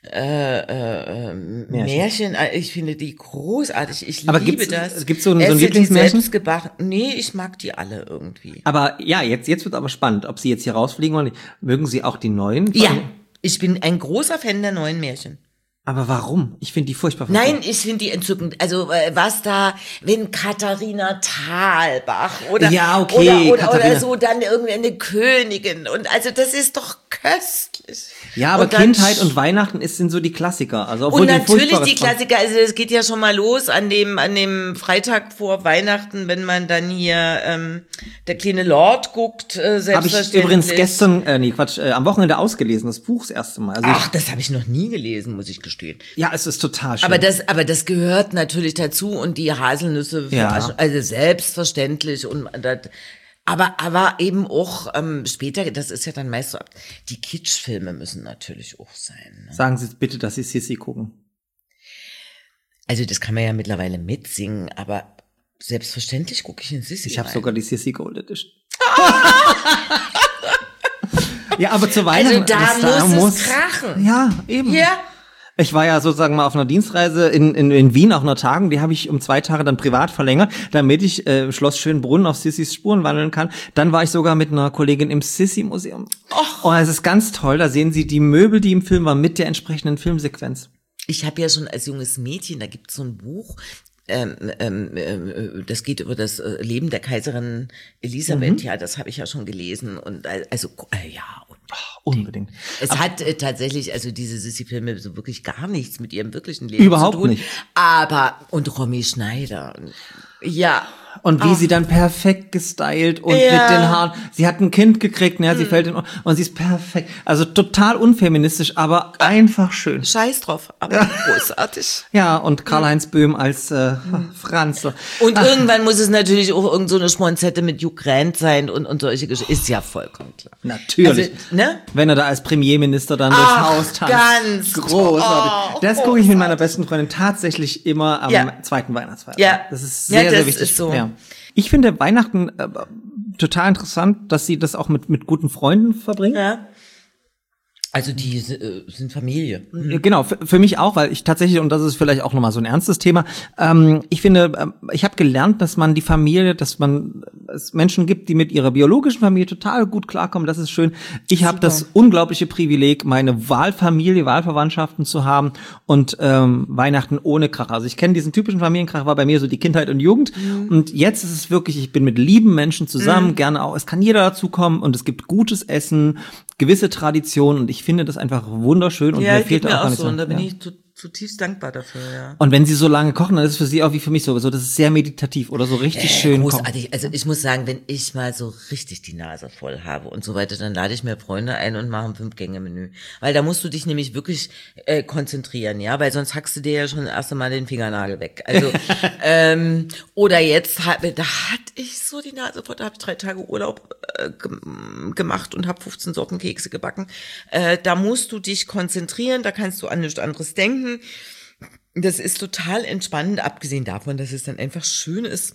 äh, äh, Märchen. Märchen. Ich finde die großartig. Ich Aber liebe gibt's- das. gibt's so ein- so ein Esse die Lieblingsmärchen? selbstgebacken. Nee, ich mag die alle irgendwie. Aber ja, jetzt, jetzt wird aber spannend, ob Sie jetzt hier rausfliegen oder nicht. Mögen Sie auch die neuen? Ja, ich bin ein großer Fan der neuen Märchen. Aber warum? Ich finde die furchtbar. Nein, ich finde die entzückend. Also äh, was da, wenn Katharina Thalbach oder Ja, okay, oder, oder, Katharina. oder so dann irgendeine Königin und also das ist doch köstlich. Ja, aber Und dann Kindheit sch- und Weihnachten ist, sind so die Klassiker. Also obwohl und die natürlich furchtbares die Klassiker, also es geht ja schon mal los an dem an dem Freitag vor Weihnachten, wenn man dann hier ähm, der kleine Lord guckt, äh, Habe ich selbstverständlich. übrigens gestern, äh, nee, Quatsch, äh, am Wochenende ausgelesen, das Buch das erste Mal. Also Ach, das habe ich noch nie gelesen, muss ich gestehen. ich, ja, es ist total schön. Aber das, aber das gehört natürlich dazu und die Haselnüsse, Ja. also selbstverständlich und das, aber, aber eben auch ähm, später, das ist ja dann meist so, ab- die Kitschfilme müssen natürlich auch sein. Ne? Sagen Sie bitte, dass Sie Sissi gucken. Also das kann man ja mittlerweile mitsingen, aber selbstverständlich gucke ich in Sissi Ich habe rein. sogar die Sissi Gold Edition. Ja, aber zu Weihnachten. Also da das- muss es krachen. Ja, eben. Ja. Ich war ja sozusagen mal auf einer Dienstreise in, in, in Wien, auf einer Tagung, die habe ich um zwei Tage dann privat verlängert, damit ich äh, im Schloss Schönbrunn auf Sissis Spuren wandeln kann. Dann war ich sogar mit einer Kollegin im Sissi-Museum. Oh, es ist ganz toll, da sehen Sie die Möbel, die im Film waren, mit der entsprechenden Filmsequenz. Ich habe ja schon als junges Mädchen, da gibt es so ein Buch, ähm, ähm, äh, das geht über das äh, Leben der Kaiserin Elisabeth, ja, das habe ich ja schon gelesen und äh, also äh, ja, und Unbedingt. es hat äh, tatsächlich, also diese Sissi-Filme so wirklich gar nichts mit ihrem wirklichen Leben Überhaupt zu tun. nicht. Aber, und Romy Schneider, ja. Und wie sie dann perfekt gestylt und Ja. mit den Haaren. Sie hat ein Kind gekriegt, ne, sie fällt in, und sie ist perfekt. Also total unfeministisch, aber einfach schön. Scheiß drauf, aber großartig. Ja, und Karl-Heinz Böhm als äh, Franz. Und irgendwann muss es natürlich auch irgend so eine Schmonzette mit Hugh Grant sein und, und solche Geschichten. Ist ja vollkommen klar. Natürlich. Also, ne? Wenn er da als Premierminister dann durchs Ach, Haus tanzt. ganz großartig. oh, das gucke ich mit meiner besten Freundin tatsächlich immer am Ja. zweiten Weihnachtsfeiertag. Ja. Das ist Ja, sehr, sehr das wichtig. ist so. Ja. Ich finde Weihnachten äh, total interessant, dass sie das auch mit, mit guten Freunden verbringen. Ja. Also die äh, sind Familie. Mhm. Genau, für, für mich auch, weil ich tatsächlich, und das ist vielleicht auch nochmal so ein ernstes Thema, ähm, ich finde, ähm, ich habe gelernt, dass man die Familie, dass man es Menschen gibt, die mit ihrer biologischen Familie total gut klarkommen, das ist schön. Ich habe das unglaubliche Privileg, meine Wahlfamilie, Wahlverwandtschaften zu haben und ähm, Weihnachten ohne Krach. Also ich kenne diesen typischen Familienkrach, war bei mir so die Kindheit und Jugend mhm. und jetzt ist es wirklich, ich bin mit lieben Menschen zusammen, mhm. gerne auch, es kann jeder dazukommen und es gibt gutes Essen, gewisse Traditionen und ich finde das einfach wunderschön und ja, mir fehlt mir auch, auch gar nicht so. Und da bin ja. ich zutiefst dankbar dafür, ja. Und wenn sie so lange kochen, dann ist es für sie auch wie für mich so, so das ist sehr meditativ oder so richtig äh, schön großartig. kochen. Also ich muss sagen, wenn ich mal so richtig die Nase voll habe und so weiter, dann lade ich mir Freunde ein und mache ein Fünf-Gänge-Menü. Weil da musst du dich nämlich wirklich äh, konzentrieren, ja, weil sonst hackst du dir ja schon erst einmal den Fingernagel weg. Also ähm, oder jetzt, hat, da hatte ich so die Nase voll, da habe ich drei Tage Urlaub äh, gemacht und habe fünfzehn Sorten Kekse gebacken. Äh, da musst du dich konzentrieren, da kannst du an nichts anderes denken. Das ist total entspannend, abgesehen davon, dass es dann einfach schön ist,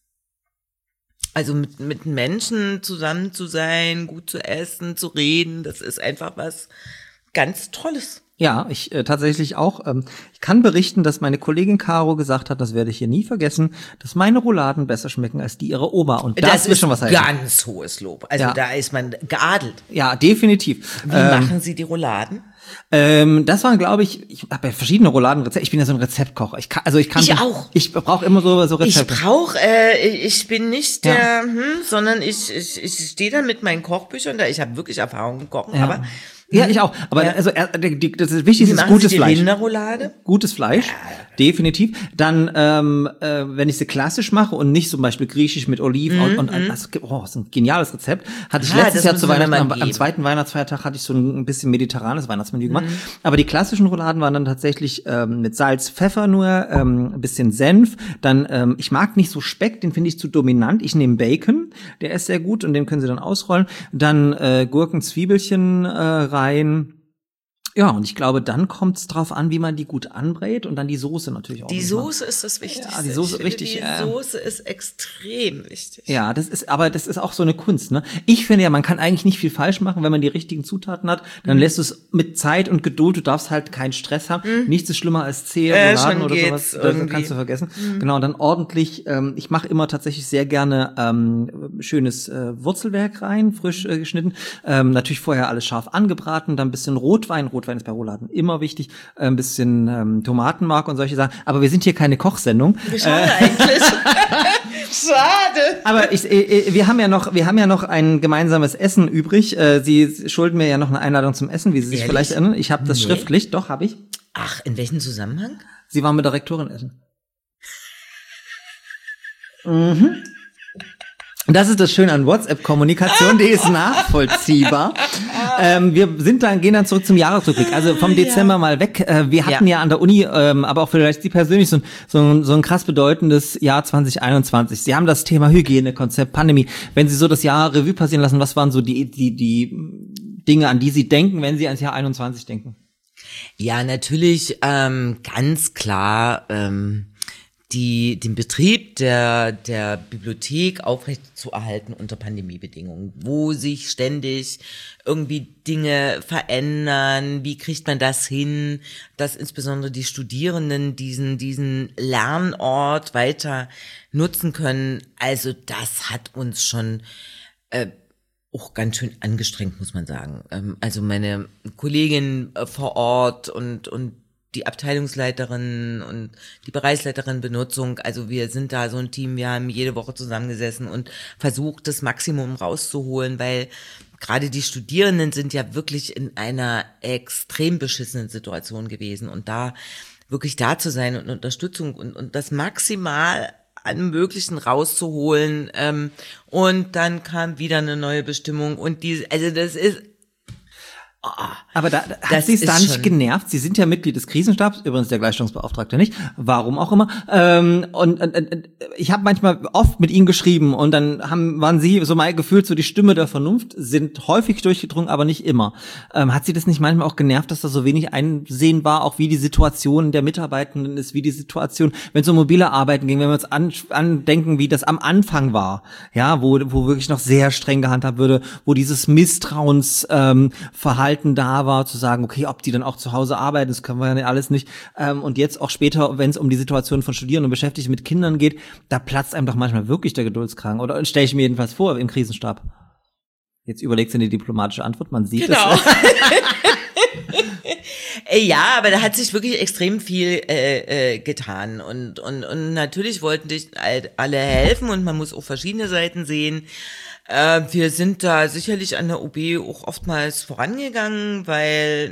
also mit, mit Menschen zusammen zu sein, gut zu essen, zu reden, das ist einfach was ganz Tolles. Ja, ich äh, tatsächlich auch. Ähm, ich kann berichten, dass meine Kollegin Caro gesagt hat, das werde ich hier nie vergessen, dass meine Rouladen besser schmecken als die ihrer Oma. Und das, das ist schon was heißen. Ganz hohes Lob. Also ja. Da ist man geadelt. Ja, definitiv. Wie ähm, machen Sie die Rouladen? Ähm, das waren, glaube ich, ich habe ja verschiedene Rouladenrezepte. Ich bin ja so ein Rezeptkocher. Ich kann, also ich kann. Ich auch. Ich brauche immer so so Rezepte. Ich brauche, äh, ich bin nicht der, ja. hm, sondern ich ich ich stehe dann mit meinen Kochbüchern da. Ich habe wirklich Erfahrung im Kochen, ja. aber ja, ich auch. Aber ja. also er, die, das ist wichtig, ist gutes Sie die Fleisch. Rinderroulade? Gutes Fleisch, ja. definitiv. Dann, ähm, äh, wenn ich sie klassisch mache und nicht zum Beispiel griechisch mit Oliven mm, und, und mm. das, oh, das ist ein geniales Rezept. Hatte ich ah, letztes Jahr zu Weihnachten, am, am zweiten Weihnachtsfeiertag hatte ich so ein bisschen mediterranes Weihnachtsmenü gemacht. Mm. Aber die klassischen Rouladen waren dann tatsächlich ähm, mit Salz, Pfeffer nur, ähm, ein bisschen Senf. Dann, ähm, ich mag nicht so Speck, den finde ich zu dominant. Ich nehme Bacon, der ist sehr gut und den können Sie dann ausrollen. Dann äh, Gurken, Zwiebelchen äh, rein. Ja, und ich glaube, dann kommt es drauf an, wie man die gut anbrät und dann die Soße natürlich auch. Die Soße ist das Wichtigste. Ja, die Soße richtig. Die äh, Soße ist extrem wichtig. Ja, das ist, aber das ist auch so eine Kunst, ne? Ich finde ja, man kann eigentlich nicht viel falsch machen, wenn man die richtigen Zutaten hat. Dann mhm. lässt du es mit Zeit und Geduld. Du darfst halt keinen Stress haben. Mhm. Nichts ist schlimmer als zähe äh, Rouladen oder sowas. Das kannst du vergessen. Mhm. Genau, dann ordentlich. Ähm, ich mache immer tatsächlich sehr gerne ähm, schönes äh, Wurzelwerk rein, frisch äh, geschnitten. Ähm, natürlich vorher alles scharf angebraten, dann ein bisschen Rotwein. Rotwein ist bei Rouladen immer wichtig, ein bisschen ähm, Tomatenmark und solche Sachen. Aber wir sind hier keine Kochsendung. Schade äh, eigentlich. Schade. Aber ich, äh, wir haben ja noch, wir haben ja noch ein gemeinsames Essen übrig. Äh, Sie schulden mir ja noch eine Einladung zum Essen, wie Sie sich Ehrlich? vielleicht erinnern. Ich habe das Nee. schriftlich, doch habe ich. Ach, in welchem Zusammenhang? Sie waren mit der Rektorin essen. Mhm. Das ist das Schöne an WhatsApp-Kommunikation, die ist nachvollziehbar. Ähm, wir sind dann, gehen dann zurück zum Jahresrückblick, also vom Dezember ja. mal weg. Äh, wir hatten ja. ja an der Uni, ähm, aber auch vielleicht Sie persönlich, so, so, so ein krass bedeutendes Jahr zwanzig einundzwanzig. Sie haben das Thema Hygienekonzept, Pandemie. Wenn Sie so das Jahr Revue passieren lassen, was waren so die, die, die Dinge, an die Sie denken, wenn Sie ans Jahr einundzwanzig denken? Ja, natürlich ähm, ganz klar ähm, die den Betrieb der der Bibliothek aufrechtzuerhalten unter Pandemiebedingungen, wo sich ständig irgendwie Dinge verändern. Wie kriegt man das hin, dass insbesondere die Studierenden diesen diesen Lernort weiter nutzen können? Also das hat uns schon äh, auch ganz schön angestrengt, muss man sagen. Ähm, also meine Kollegin äh, vor Ort und und die Abteilungsleiterin und die Bereichsleiterin Benutzung, also wir sind da so ein Team, wir haben jede Woche zusammengesessen und versucht, das Maximum rauszuholen, weil gerade die Studierenden sind ja wirklich in einer extrem beschissenen Situation gewesen und da wirklich da zu sein und Unterstützung und, und das maximal an Möglichen rauszuholen, ähm, und dann kam wieder eine neue Bestimmung und diese, also das ist Oh, aber da, da hat Sie es da nicht genervt? Sie sind ja Mitglied des Krisenstabs, übrigens der Gleichstellungsbeauftragte nicht, warum auch immer. Ähm, und äh, ich habe manchmal oft mit Ihnen geschrieben und dann haben waren Sie so mal gefühlt so die Stimme der Vernunft, sind häufig durchgedrungen, aber nicht immer. Ähm, hat Sie das nicht manchmal auch genervt, dass da so wenig einsehen war, auch wie die Situation der Mitarbeitenden ist, wie die Situation, wenn es um mobile Arbeiten ging, wenn wir uns an, andenken, wie das am Anfang war, ja, wo wo wirklich noch sehr streng gehandhabt würde, wo dieses Misstrauensverhalten ähm, Verhalten da war, zu sagen, okay, ob die dann auch zu Hause arbeiten, das können wir ja alles nicht. Ähm, und jetzt auch später, wenn es um die Situation von Studierenden und Beschäftigten mit Kindern geht, da platzt einem doch manchmal wirklich der Geduldskragen. Oder stelle ich mir jedenfalls vor, im Krisenstab. Jetzt überlegst du eine diplomatische Antwort, man sieht Genau. es. Ja, aber da hat sich wirklich extrem viel äh, äh, getan und und und natürlich wollten dich alle helfen und man muss auch verschiedene Seiten sehen. Äh, wir sind da sicherlich an der U B auch oftmals vorangegangen, weil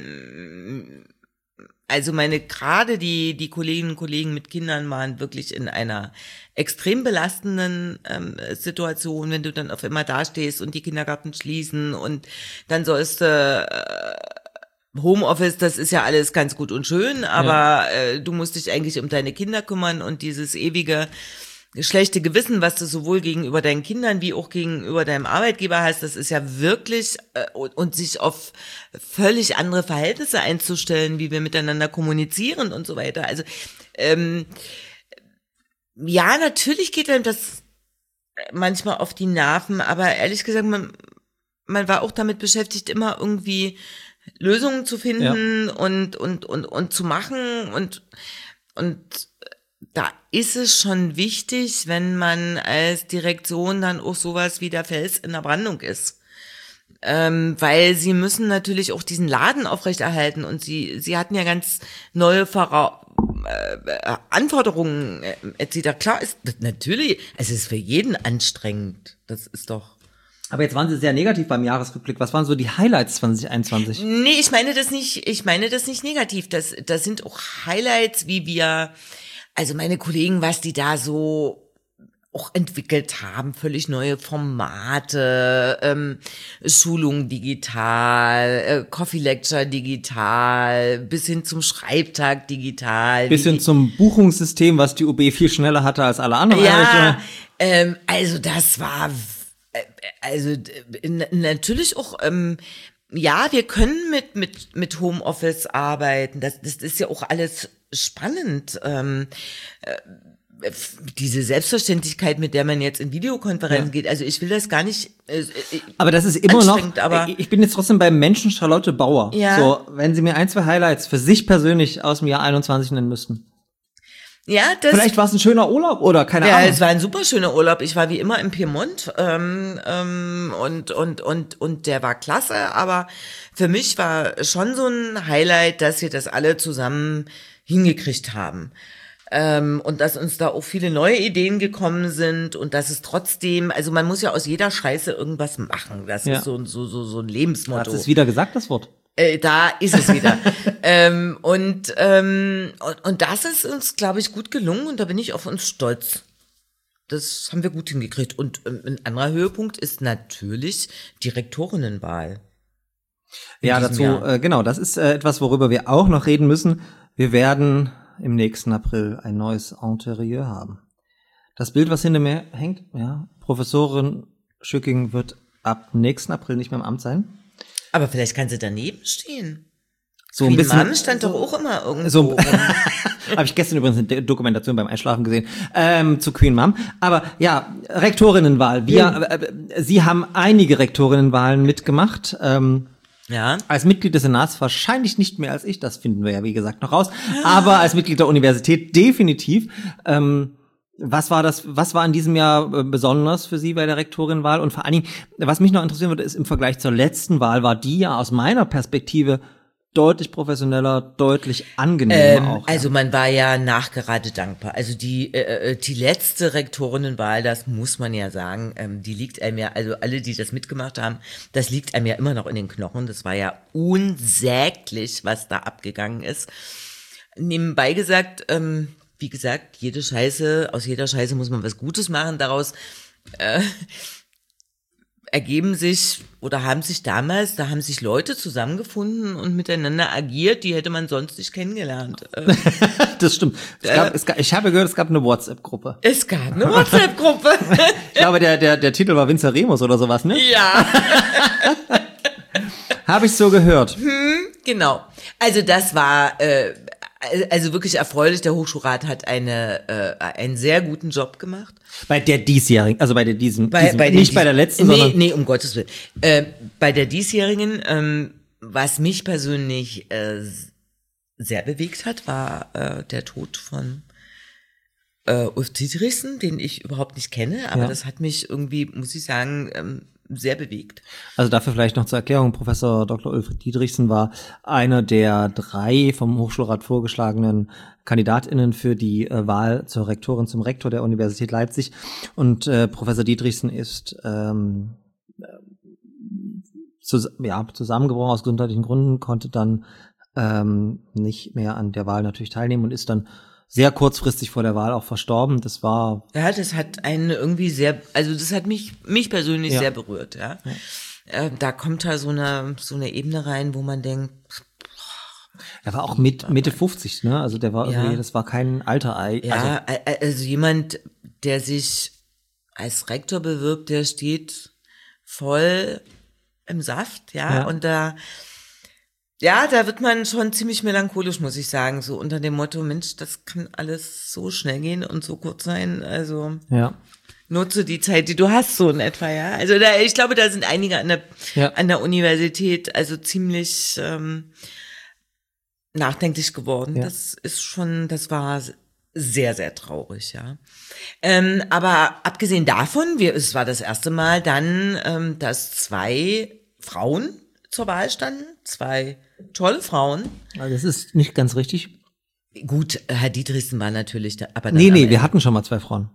also meine gerade die die Kolleginnen und Kollegen mit Kindern waren wirklich in einer extrem belastenden ähm, Situation, wenn du dann auf einmal dastehst und die Kindergärten schließen und dann sollst du äh, Homeoffice, das ist ja alles ganz gut und schön, aber ja. äh, du musst dich eigentlich um deine Kinder kümmern und dieses ewige schlechte Gewissen, was du sowohl gegenüber deinen Kindern wie auch gegenüber deinem Arbeitgeber hast, das ist ja wirklich äh, und, und sich auf völlig andere Verhältnisse einzustellen, wie wir miteinander kommunizieren und so weiter. Also ähm, ja, natürlich geht einem das manchmal auf die Nerven, aber ehrlich gesagt, man, man war auch damit beschäftigt, immer irgendwie Lösungen zu finden ja. und, und, und, und zu machen und, und da ist es schon wichtig, wenn man als Direktion dann auch sowas wie der Fels in der Brandung ist. Ähm, weil sie müssen natürlich auch diesen Laden aufrechterhalten und sie, sie hatten ja ganz neue Vora- äh, Anforderungen äh, et cetera. Klar ist, natürlich, es ist für jeden anstrengend. Das ist doch. Aber jetzt waren Sie sehr negativ beim Jahresrückblick. Was waren so die Highlights zwanzig einundzwanzig? Nee, ich meine das nicht, ich meine das nicht negativ. Das, das sind auch Highlights, wie wir, also meine Kollegen, was die da so auch entwickelt haben, völlig neue Formate, ähm, Schulung digital, äh, Coffee Lecture digital, bis hin zum Schreibtag digital. Bis hin zum Buchungssystem, was die U B viel schneller hatte als alle anderen. Ja, ähm, also das war Also äh, natürlich auch, ähm, ja, wir können mit mit mit Homeoffice arbeiten. Das das ist ja auch alles spannend. Ähm, äh, diese Selbstverständlichkeit, mit der man jetzt in Videokonferenzen ja. geht. Also ich will das gar nicht. Äh, aber das ist immer noch. Aber ich bin jetzt trotzdem beim Menschen Charlotte Bauer. Ja. So, wenn Sie mir ein, zwei Highlights für sich persönlich aus dem Jahr einundzwanzig nennen müssten. Ja, das. Vielleicht war es ein schöner Urlaub oder keine ja, Ahnung. Ja, es war ein super schöner Urlaub. Ich war wie immer im Piemont ähm, ähm, und und und und der war klasse. Aber für mich war schon so ein Highlight, dass wir das alle zusammen hingekriegt haben. Ähm, und dass uns da auch viele neue Ideen gekommen sind und dass es trotzdem, also man muss ja aus jeder Scheiße irgendwas machen. Das ja. ist so so so so ein Lebensmotto. Hast du es wieder gesagt, das Wort? Äh, da ist es wieder. ähm, und, ähm, und und das ist uns, glaube ich, gut gelungen und da bin ich auf uns stolz. Das haben wir gut hingekriegt. Und ähm, ein anderer Höhepunkt ist natürlich die Rektorinnenwahl. Ja, dazu, äh, genau, das ist äh, etwas, worüber wir auch noch reden müssen. Wir werden im nächsten April ein neues Interieur haben. Das Bild, was hinter mir hängt, ja, Professorin Schücking wird ab nächsten April nicht mehr im Amt sein. Aber vielleicht kann sie daneben stehen. So Queen ein bisschen. Mom stand doch auch immer irgendwo. So, habe ich gestern übrigens eine Dokumentation beim Einschlafen gesehen ähm, zu Queen Mom. Aber ja, Rektorinnenwahl. Wir, Mhm. äh, Sie haben einige Rektorinnenwahlen mitgemacht. Ähm, Ja. Als Mitglied des Senats wahrscheinlich nicht mehr als ich. Das finden wir ja wie gesagt noch raus. Aber als Mitglied der Universität definitiv. Ähm, Was war das, was war in diesem Jahr besonders für Sie bei der Rektorinnenwahl? Und vor allen Dingen, was mich noch interessieren würde, ist im Vergleich zur letzten Wahl, war die ja aus meiner Perspektive deutlich professioneller, deutlich angenehmer Ähm, auch. Ja. also man war ja nachgerade dankbar. Also die äh, die letzte Rektorinnenwahl, das muss man ja sagen, ähm, die liegt einem ja, also alle, die das mitgemacht haben, das liegt einem ja immer noch in den Knochen. Das war ja unsäglich, was da abgegangen ist. Nebenbei gesagt, ähm, wie gesagt, jede Scheiße, aus jeder Scheiße muss man was Gutes machen. Daraus äh, ergeben sich oder haben sich damals, da haben sich Leute zusammengefunden und miteinander agiert, die hätte man sonst nicht kennengelernt. Äh, das stimmt. Es gab, es gab, ich habe gehört, es gab eine WhatsApp-Gruppe. Es gab eine WhatsApp-Gruppe. Ich glaube, der, der, der Titel war Vinzer Remus oder sowas, ne? Ja. Habe ich so gehört. Hm, genau. Also das war äh, also wirklich erfreulich. Der Hochschulrat hat eine äh, einen sehr guten Job gemacht. Bei der diesjährigen, also bei der diesen, Bei, diesen bei nicht der, bei der letzten, nee, sondern nee, um Gottes Willen. Äh, bei der diesjährigen, ähm, was mich persönlich äh, sehr bewegt hat, war äh, der Tod von äh, Ulf Dietrichsen, den ich überhaupt nicht kenne, aber Ja. das hat mich irgendwie, muss ich sagen, ähm, sehr bewegt. Also dafür vielleicht noch zur Erklärung, Professor Doktor Ulf Dietrichsen war einer der drei vom Hochschulrat vorgeschlagenen KandidatInnen für die äh, Wahl zur Rektorin, zum Rektor der Universität Leipzig. Und äh, Professor Dietrichsen ist ähm, zus- ja, zusammengebrochen aus gesundheitlichen Gründen, konnte dann ähm, nicht mehr an der Wahl natürlich teilnehmen und ist dann sehr kurzfristig vor der Wahl auch verstorben. Das war Ja, das hat einen irgendwie sehr, also das hat mich, mich persönlich Ja. sehr berührt, ja. Äh, da kommt da so eine, so eine Ebene rein, wo man denkt, Er war auch mit Mitte fünfzig, ne? Also der war Ja. irgendwie, das war kein alter Ei. ja, Also, a- also jemand, der sich als Rektor bewirbt, der steht voll im Saft, ja, Ja. und da, ja, da wird man schon ziemlich melancholisch, muss ich sagen, so unter dem Motto, Mensch, das kann alles so schnell gehen und so kurz sein, also ja. nutze die Zeit, die du hast, so in etwa, ja. Also da, ich glaube, da sind einige an der, Ja. an der Universität, also ziemlich ähm, nachdenklich geworden. Ja. Das ist schon, das war sehr, sehr traurig, ja. Ähm, aber abgesehen davon, wir, es war das erste Mal dann, ähm, dass zwei Frauen zur Wahl standen, zwei tolle Frauen. Also das ist nicht ganz richtig. Gut, Herr Dietrichsen war natürlich da, aber dann Nee, am nee, Ende- wir hatten schon mal zwei Frauen.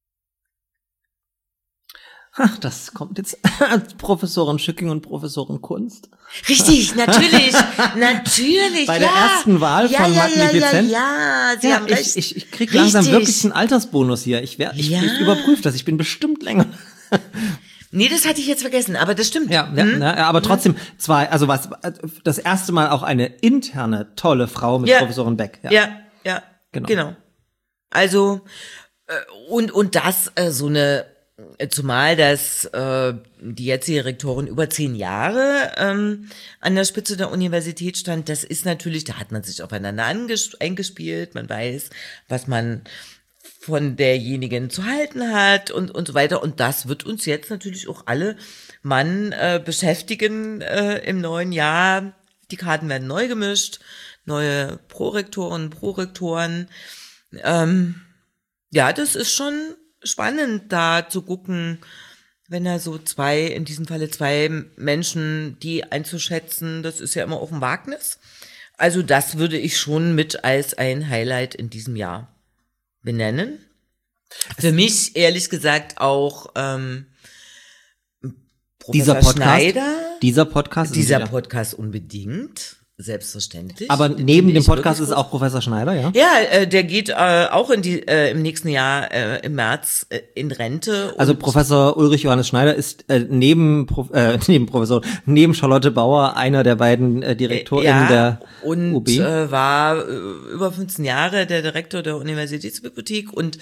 Ach, das kommt jetzt Professorin Schücking und Professorin Kunst. Richtig, natürlich, natürlich, Bei ja. der ersten Wahl ja, von ja, ja, ja, Magnifizent. ja, Sie Ja, haben ich, recht. ich, ich krieg langsam Richtig. wirklich einen Altersbonus hier. Ich, wär, ich, Ja. ich überprüfe das. Ich bin bestimmt länger. Nee, das hatte ich jetzt vergessen, aber das stimmt. Ja, ja, Hm? ne, aber trotzdem zwei. Also was? Das erste Mal auch eine interne tolle Frau mit Ja. Professorin Beck. Ja. Ja, ja, Genau. genau. Also äh, und und das äh, so eine, äh, zumal das äh, die jetzige Rektorin über zehn Jahre ähm, an der Spitze der Universität stand, das ist natürlich, da hat man sich aufeinander anges- eingespielt, man weiß, was man von derjenigen zu halten hat und und so weiter. Und das wird uns jetzt natürlich auch alle Mann äh, beschäftigen äh, im neuen Jahr. Die Karten werden neu gemischt, neue Prorektoren, Prorektoren. Ähm, ja, das ist schon spannend, da zu gucken, wenn da so zwei, in diesem Falle zwei Menschen, die einzuschätzen, das ist ja immer auch ein Wagnis. Also das würde ich schon mit als ein Highlight in diesem Jahr benennen. Für mich, ehrlich gesagt, auch ähm, Professor Dieser Podcast. Schneider. Dieser Podcast. ist Dieser wieder- Podcast unbedingt, selbstverständlich. Aber Den neben finde dem ich Podcast wirklich ist gut. auch Professor Schneider, ja? Ja, äh, der geht äh, auch in die äh, im nächsten Jahr äh, im März äh, in Rente. Also und- Professor Ulrich Johannes Schneider ist äh, neben Prof, äh, neben Professor neben Charlotte Bauer einer der beiden äh, DirektorInnen ja, der und U B. äh, war äh, über fünfzehn Jahre der Direktor der Universitätsbibliothek und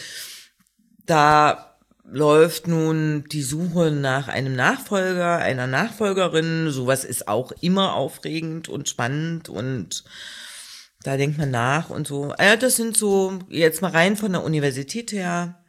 da läuft nun die Suche nach einem Nachfolger, einer Nachfolgerin. Sowas ist auch immer aufregend und spannend und da denkt man nach und so. Ja, das sind so jetzt mal rein von der Universität her.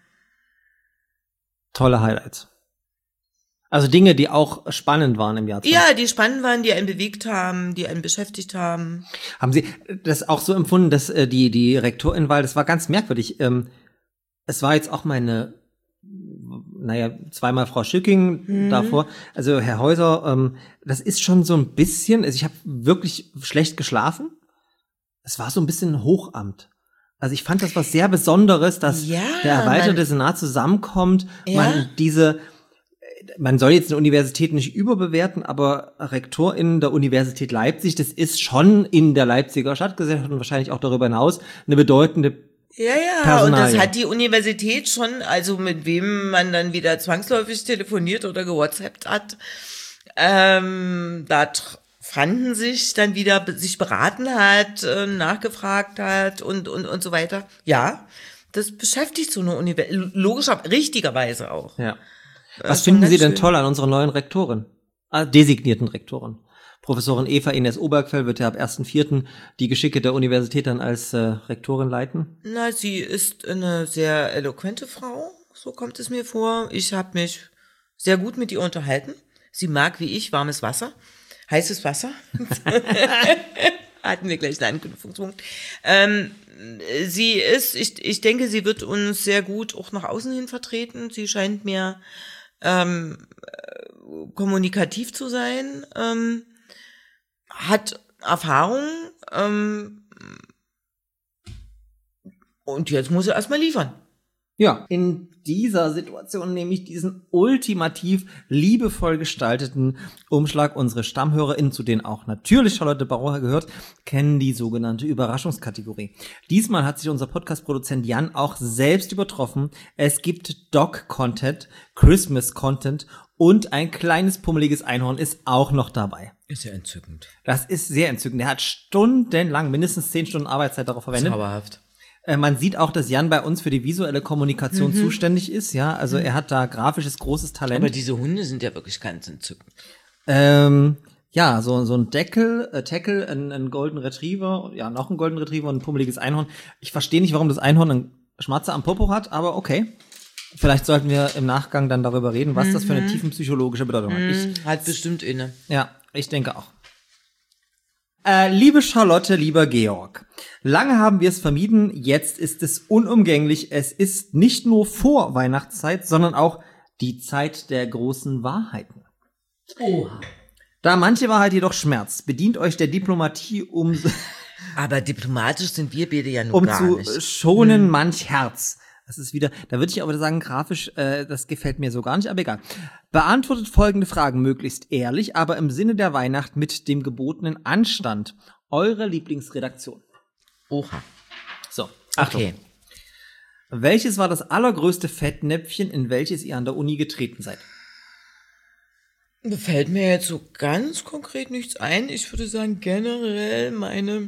Tolle Highlights. Also Dinge, die auch spannend waren im Jahr zwanzig. Ja, die spannend waren, die einen bewegt haben, die einen beschäftigt haben. Haben Sie das auch so empfunden, dass äh, die die Rektorinwahl, das war ganz merkwürdig. Ähm, es war jetzt auch meine, naja, zweimal Frau Schücking Mhm. davor. Also Herr Häuser, ähm, das ist schon so ein bisschen, also ich habe wirklich schlecht geschlafen. Es war so ein bisschen Hochamt. Also ich fand das was sehr Besonderes, dass Ja, der erweiterte man- Senat zusammenkommt, Ja. man diese man soll jetzt eine Universität nicht überbewerten, aber RektorInnen der Universität Leipzig, das ist schon in der Leipziger Stadtgesellschaft und wahrscheinlich auch darüber hinaus eine bedeutende Ja, ja, Personalie. und das hat die Universität schon, also mit wem man dann wieder zwangsläufig telefoniert oder gewhatsappt hat, ähm, da tr- fanden sich dann wieder, be- sich beraten hat, äh, nachgefragt hat und, und, und so weiter. Ja, das beschäftigt so eine Universität, logischer, richtigerweise auch. Ja. Das Was ist schon finden Sie ganz denn schön. toll an unserer neuen Rektorin? Ah, designierten Rektorin. Professorin Eva Ines Obergfell wird ja ab ersten vierten die Geschicke der Universität dann als äh, Rektorin leiten. Na, sie ist eine sehr eloquente Frau, so kommt es mir vor. Ich habe mich sehr gut mit ihr unterhalten. Sie mag, wie ich, warmes Wasser. Heißes Wasser. Hatten wir gleich einen Anknüpfungspunkt. Ähm, sie ist, ich, ich denke, sie wird uns sehr gut auch nach außen hin vertreten. Sie scheint mir ähm, kommunikativ zu sein, ähm, hat Erfahrung ähm, und jetzt muss sie erstmal liefern. Ja, in dieser Situation nehme ich diesen ultimativ liebevoll gestalteten Umschlag. Unsere StammhörerInnen, zu denen auch natürlich Charlotte Barroha gehört, kennen die sogenannte Überraschungskategorie. Diesmal hat sich unser Podcast-Produzent Jan auch selbst übertroffen. Es gibt Dog-Content, Christmas-Content und ein kleines pummeliges Einhorn ist auch noch dabei. Ist ja entzückend. Das ist sehr entzückend. Er hat stundenlang, mindestens zehn Stunden Arbeitszeit darauf verwendet. Zauberhaft. Man sieht auch, dass Jan bei uns für die visuelle Kommunikation mhm. zuständig ist, ja, also er hat da grafisches großes Talent. Aber diese Hunde sind ja wirklich ganz entzückend. Ähm, ja, so so ein Deckel, äh, Tackle, ein, ein Golden Retriever, ja, noch ein Golden Retriever und ein pummeliges Einhorn. Ich verstehe nicht, warum das Einhorn einen Schmatzer am Popo hat, aber okay. Vielleicht sollten wir im Nachgang dann darüber reden, was mhm. das für eine tiefenpsychologische Bedeutung hat. Mhm. Ich, hat bestimmt inne. Ja, ich denke auch. Äh, liebe Charlotte, lieber Georg, lange haben wir es vermieden, jetzt ist es unumgänglich. Es ist nicht nur vor Weihnachtszeit, sondern auch die Zeit der großen Wahrheiten. Oha. Da manche Wahrheit jedoch schmerzt, bedient euch der Diplomatie, um, Aber diplomatisch sind wir beide ja nur um gar zu nicht. schonen hm. manch Herz. Das ist wieder, da würde ich aber sagen, grafisch, äh, das gefällt mir so gar nicht, aber egal. Beantwortet folgende Fragen möglichst ehrlich, aber im Sinne der Weihnacht mit dem gebotenen Anstand. Eure Lieblingsredaktion. Oha. So, Achtung. Okay. Welches war das allergrößte Fettnäpfchen, in welches ihr an der Uni getreten seid? Fällt mir jetzt so ganz konkret nichts ein. Ich würde sagen, generell meine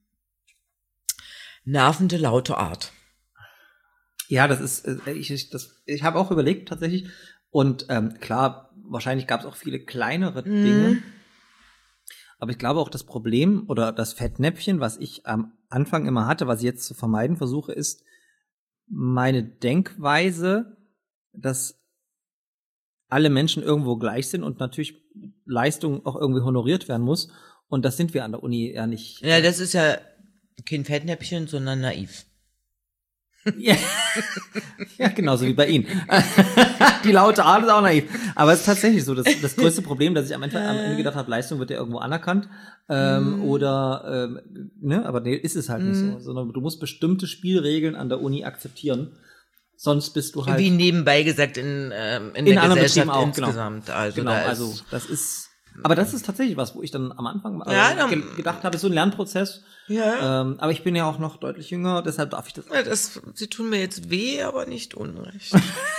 nervende, laute Art. Ja, das ist, äh, ich, ich, das, ich habe auch überlegt tatsächlich. Und ähm, klar, wahrscheinlich gab es auch viele kleinere Mhm. Dinge. Aber ich glaube auch, das Problem oder das Fettnäpfchen, was ich am Anfang immer hatte, was ich jetzt zu vermeiden versuche, ist meine Denkweise, dass alle Menschen irgendwo gleich sind und natürlich Leistung auch irgendwie honoriert werden muss. Und das sind wir an der Uni ja nicht. Ja, das ist ja kein Fettnäpfchen, sondern naiv. Ja, ja, genauso wie bei Ihnen. Die laute Art ist auch naiv. Aber es ist tatsächlich so, das, das größte Problem, dass ich am Ende, am Ende gedacht habe, Leistung wird ja irgendwo anerkannt. Ähm, mm. Oder, ähm, ne, aber nee, ist es halt mm. nicht so. Sondern du musst bestimmte Spielregeln an der Uni akzeptieren. Sonst bist du halt. Wie nebenbei gesagt in, ähm, in, in der anderen Gesellschaft Betrieben auch, insgesamt. Genau, Also, genau, da ist, also das ist. Aber das ist tatsächlich was, wo ich dann am Anfang Ja, also, dann- ge gedacht habe, ist so ein Lernprozess. ja. Ähm, aber ich bin ja auch noch deutlich jünger, deshalb darf ich das. Ja, das, sie tun mir jetzt weh, aber nicht unrecht.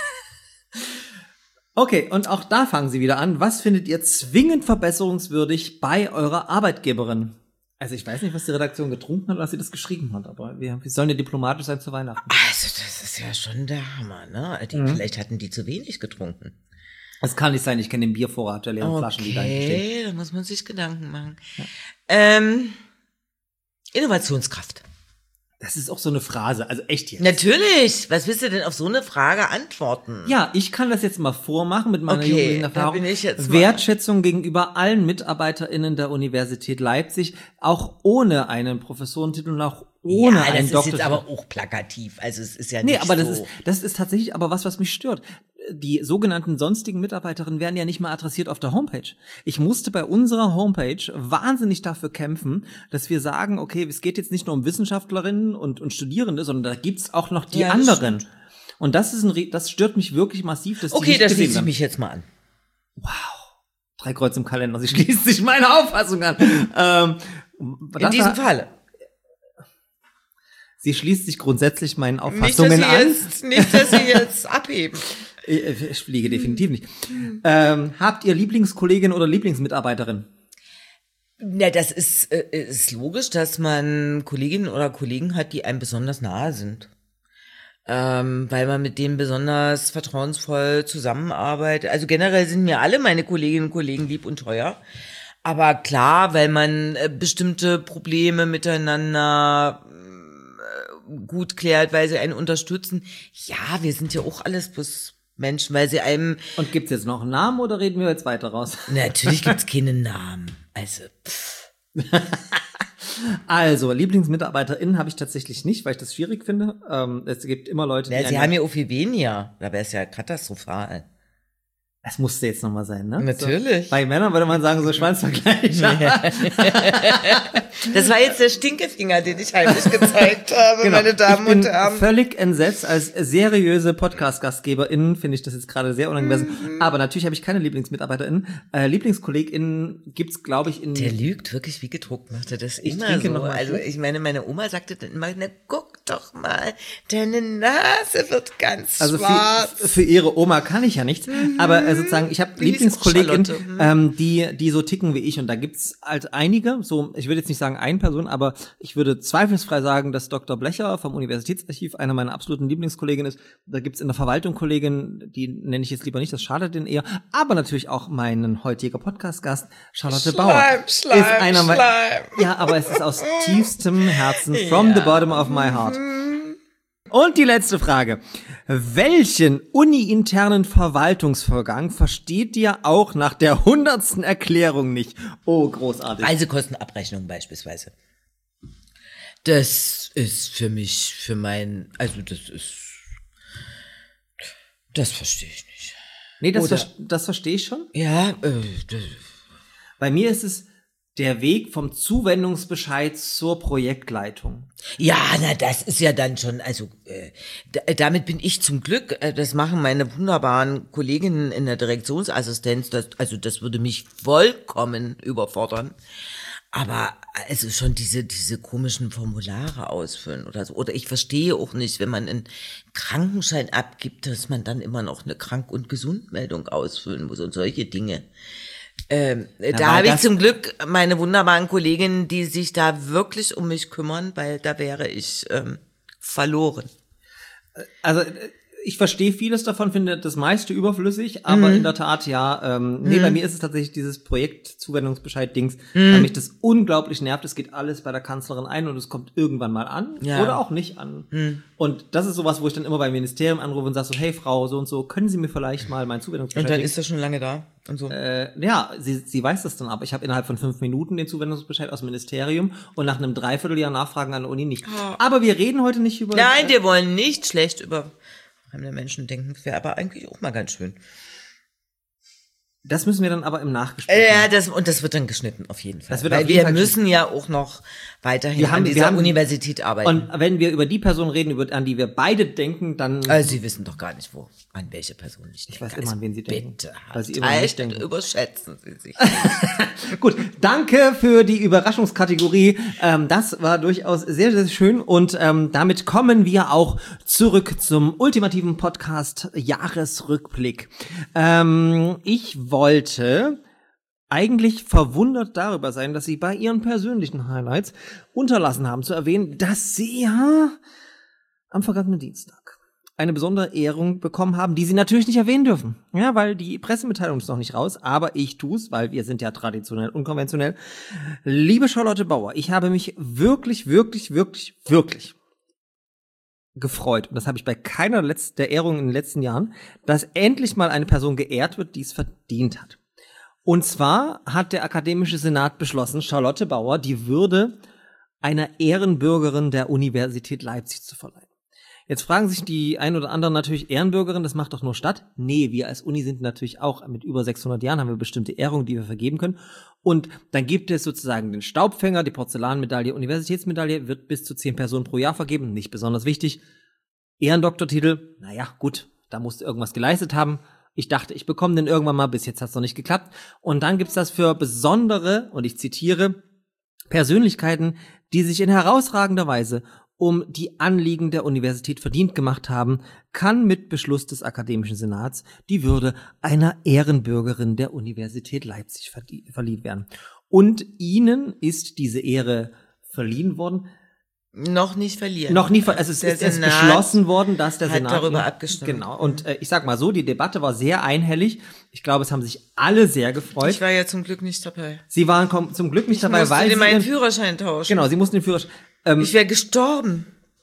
Okay, und auch da fangen Sie wieder an. Was findet ihr zwingend verbesserungswürdig bei eurer Arbeitgeberin? Also ich weiß nicht, was die Redaktion getrunken hat, als sie das geschrieben hat, aber wir, wir sollen ja diplomatisch sein zu Weihnachten. Also, das ist ja schon der Hammer, ne? Die, Mhm. Vielleicht hatten die zu wenig getrunken. Das kann nicht sein, ich kenne den Biervorrat der leeren Flaschen, die da hinten stehen. Okay, da muss man sich Gedanken machen. Ähm, Innovationskraft. Das ist auch so eine Phrase, also echt jetzt. Natürlich. Was willst du denn auf so eine Frage antworten? Ja, ich kann das jetzt mal vormachen mit meiner Okay, jugendlichen da Erfahrung. bin ich jetzt mal. Wertschätzung gegenüber allen MitarbeiterInnen der Universität Leipzig, auch ohne einen Professorentitel und auch ohne ja, das einen ist Doktortitel. jetzt aber auch plakativ. Also es ist ja Nee, nicht aber das so. ist, das ist tatsächlich aber was, was mich stört. Die sogenannten sonstigen Mitarbeiterinnen werden ja nicht mal adressiert auf der Homepage. Ich musste bei unserer Homepage wahnsinnig dafür kämpfen, dass wir sagen, okay, es geht jetzt nicht nur um Wissenschaftlerinnen und, und Studierende, sondern da gibt's auch noch die Ja, das anderen. Und das ist ein, Re- das stört mich wirklich massiv, dass die Okay, nicht da gesehen schließe ich werden. mich jetzt mal an. Wow. Drei Kreuz im Kalender, sie schließt sich meine Auffassung an. ähm, In das diesem war- Falle. Sie schließt sich grundsätzlich meinen Nicht, dass Auffassungen sie an. jetzt, nicht, dass sie jetzt abheben. Ich, ich fliege definitiv nicht. Ähm, habt ihr Lieblingskollegin oder Lieblingsmitarbeiterin? Na, das ist, äh, ist logisch, dass man Kolleginnen oder Kollegen hat, die einem besonders nahe sind. Ähm, weil man mit denen besonders vertrauensvoll zusammenarbeitet. Also generell sind mir alle meine Kolleginnen und Kollegen lieb und teuer. Aber klar, weil man äh, bestimmte Probleme miteinander äh, gut klärt, weil sie einen unterstützen. Ja, wir sind ja auch alles bloß Menschen, weil sie einem, Und gibt's jetzt noch einen Namen oder reden wir jetzt weiter raus? natürlich gibt's keinen Namen. Also, pff. Also, LieblingsmitarbeiterInnen habe ich tatsächlich nicht, weil ich das schwierig finde. Ähm, es gibt immer Leute, die... Ja, sie einen- haben ja auch viel weniger. Da wäre es ja katastrophal. Es musste jetzt nochmal sein, ne? Natürlich. So, bei Männern würde man sagen, so Schwanzvergleich. Das war jetzt der Stinkefinger, den ich heimlich gezeigt habe, Genau. meine Damen ich bin und Herren. völlig entsetzt. Als seriöse Podcast-GastgeberInnen finde ich das jetzt gerade sehr unangemessen. Mhm. Aber natürlich habe ich keine LieblingsmitarbeiterInnen. Äh, LieblingskollegInnen gibt's, glaube ich, in... Der lügt wirklich wie gedruckt, macht er das Ich immer trinke so. noch mal Also Schluck. ich meine, meine Oma sagte dann immer, na guck doch mal, deine Nase wird ganz Also schwarz. für, für ihre Oma kann ich ja nichts, aber äh, sozusagen, ich habe Wie hieß LieblingskollegInnen, Charlotte? Mhm. ähm, die die so ticken wie ich und da gibt's halt einige, so ich würde jetzt nicht sagen eine Person, aber ich würde zweifelsfrei sagen, dass Doktor Blecher vom Universitätsarchiv einer meiner absoluten Lieblingskolleginnen ist. Da gibt's in der Verwaltung Kollegin, die nenne ich jetzt lieber nicht, das schadet denen eher, aber natürlich auch meinen heutiger Podcast-Gast, Charlotte Schleim, Bauer. Schleim, ist einer mein- Schleim. Ja, aber es ist aus tiefstem Herzen, from the bottom of my heart. Und die letzte Frage. Welchen uni-internen Verwaltungsvorgang versteht ihr auch nach der hundertsten Erklärung nicht? Oh, großartig. Reisekostenabrechnung beispielsweise. Das ist für mich, für mein, also das ist, das verstehe ich nicht. nee, das, oder- ver das verstehe ich schon. Ja, äh, das, Bei mir ist es der Weg vom Zuwendungsbescheid zur Projektleitung. ja, na, das ist ja dann schon, also äh, da, damit bin ich zum Glück, äh, das machen meine wunderbaren Kolleginnen in der Direktionsassistenz, das, also das würde mich vollkommen überfordern. Aber also schon diese diese komischen Formulare ausfüllen oder so. Oder ich verstehe auch nicht, wenn man einen Krankenschein abgibt, dass man dann immer noch eine Krank- und Gesundmeldung ausfüllen muss und solche Dinge. Ähm, da weil habe ich das- zum Glück meine wunderbaren Kolleginnen, die sich da wirklich um mich kümmern, weil da wäre ich ähm, verloren. Also äh, ich verstehe vieles davon, finde das meiste überflüssig, aber in der Tat, ja, ähm, nee, bei mir ist es tatsächlich dieses Projekt-Zuwendungsbescheid-Dings, weil mich das unglaublich nervt. Es geht alles bei der Kanzlerin ein und es kommt irgendwann mal an Ja. oder auch nicht an. Und das ist sowas, wo ich dann immer beim Ministerium anrufe und sage so, hey Frau, so und so, können Sie mir vielleicht mal meinen Zuwendungsbescheid Und dann geben? ist das schon lange da und so. Äh, ja, sie, sie weiß das dann, aber ich habe innerhalb von fünf Minuten den Zuwendungsbescheid aus dem Ministerium und nach einem Dreivierteljahr Nachfragen an der Uni nicht. Aber wir reden heute nicht über... Nein, wir wollen nicht schlecht über fremde Menschen denken. Das wäre aber eigentlich auch mal ganz schön. Das müssen wir dann aber im Nachgespräch Äh, machen. Ja, das, und das wird dann geschnitten, auf jeden Fall. Das wird Weil auf jeden wir Fall müssen ja auch noch weiterhin Wir haben- an wir dieser haben- Universität arbeiten. Und wenn wir über die Person reden, über, an die wir beide denken, dann... also Sie wissen doch gar nicht, wo, an welche Person ich denke. Ich weiß immer, an wen Sie denken. Bitte, Weil Sie immer an mich halt, denken. überschätzen Sie sich. Gut, danke für die Überraschungskategorie. Ähm, das war durchaus sehr, sehr schön. Und ähm, damit kommen wir auch zurück zum ultimativen Podcast Jahresrückblick. Ähm, ich wollte eigentlich verwundert darüber sein, dass Sie bei Ihren persönlichen Highlights unterlassen haben zu erwähnen, dass Sie ja am vergangenen Dienstag eine besondere Ehrung bekommen haben, die Sie natürlich nicht erwähnen dürfen. Ja, weil die Pressemitteilung ist noch nicht raus, aber ich tu's, weil wir sind ja traditionell unkonventionell. Liebe Charlotte Bauer, ich habe mich wirklich, wirklich, wirklich, wirklich gefreut, und das habe ich bei keiner Letz- der Ehrungen in den letzten Jahren, dass endlich mal eine Person geehrt wird, die es verdient hat. Und zwar hat der Akademische Senat beschlossen, Charlotte Bauer die Würde einer Ehrenbürgerin der Universität Leipzig zu verleihen. Jetzt fragen sich die ein oder anderen natürlich, Ehrenbürgerin, das macht doch nur Stadt? Nee, wir als Uni sind natürlich auch, mit über sechshundert Jahren haben wir bestimmte Ehrungen, die wir vergeben können. Und dann gibt es sozusagen den Staubfänger, die Porzellanmedaille, Universitätsmedaille, wird bis zu zehn Personen pro Jahr vergeben, nicht besonders wichtig. Ehrendoktortitel, naja, gut, da musst du irgendwas geleistet haben. Ich dachte, ich bekomme den irgendwann mal, bis jetzt hat es noch nicht geklappt. Und dann gibt's das für besondere, und ich zitiere, Persönlichkeiten, die sich in herausragender Weise um die Anliegen der Universität verdient gemacht haben, kann mit Beschluss des Akademischen Senats die Würde einer Ehrenbürgerin der Universität Leipzig verdie- verliehen werden. Und ihnen ist diese Ehre verliehen worden. Noch nicht verlieren. Noch nie, ver- also es Der ist, ist Senat beschlossen worden, dass der hat Senat darüber abgestimmt. Genau. Und äh, ich sag mal so, die Debatte war sehr einhellig. Ich glaube, es haben sich alle sehr gefreut. Ich war ja zum Glück nicht dabei. Sie waren kom- zum Glück nicht Ich dabei, musste weil dir sie meinen ihren- Führerschein tauschen. genau, sie mussten den Führerschein. Ähm, Ich wäre gestorben.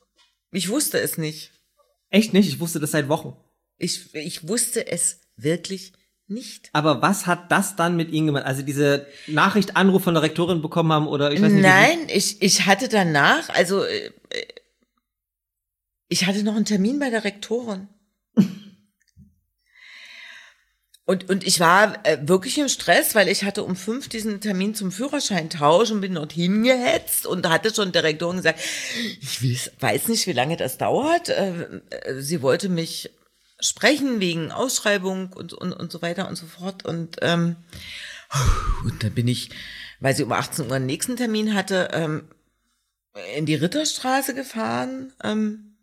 Ich wusste es nicht. echt nicht. Ich wusste das seit Wochen. Ich, ich wusste es wirklich nicht. Aber was hat das dann mit Ihnen gemacht? Also diese Nachricht, Anruf von der Rektorin bekommen haben oder ich weiß nicht. Nein, ich, ich hatte danach, also äh, ich hatte noch einen Termin bei der Rektorin. Und, und ich war äh, wirklich im Stress, weil ich hatte um fünf diesen Termin zum Führerscheintausch und bin dorthin gehetzt und hatte schon der Rektorin gesagt, ich weiß, weiß nicht, wie lange das dauert. Äh, sie wollte mich sprechen wegen Ausschreibung und, und, und so weiter und so fort. Und, ähm, und dann bin ich, weil sie um achtzehn Uhr einen nächsten Termin hatte, ähm, in die Ritterstraße gefahren. Ähm,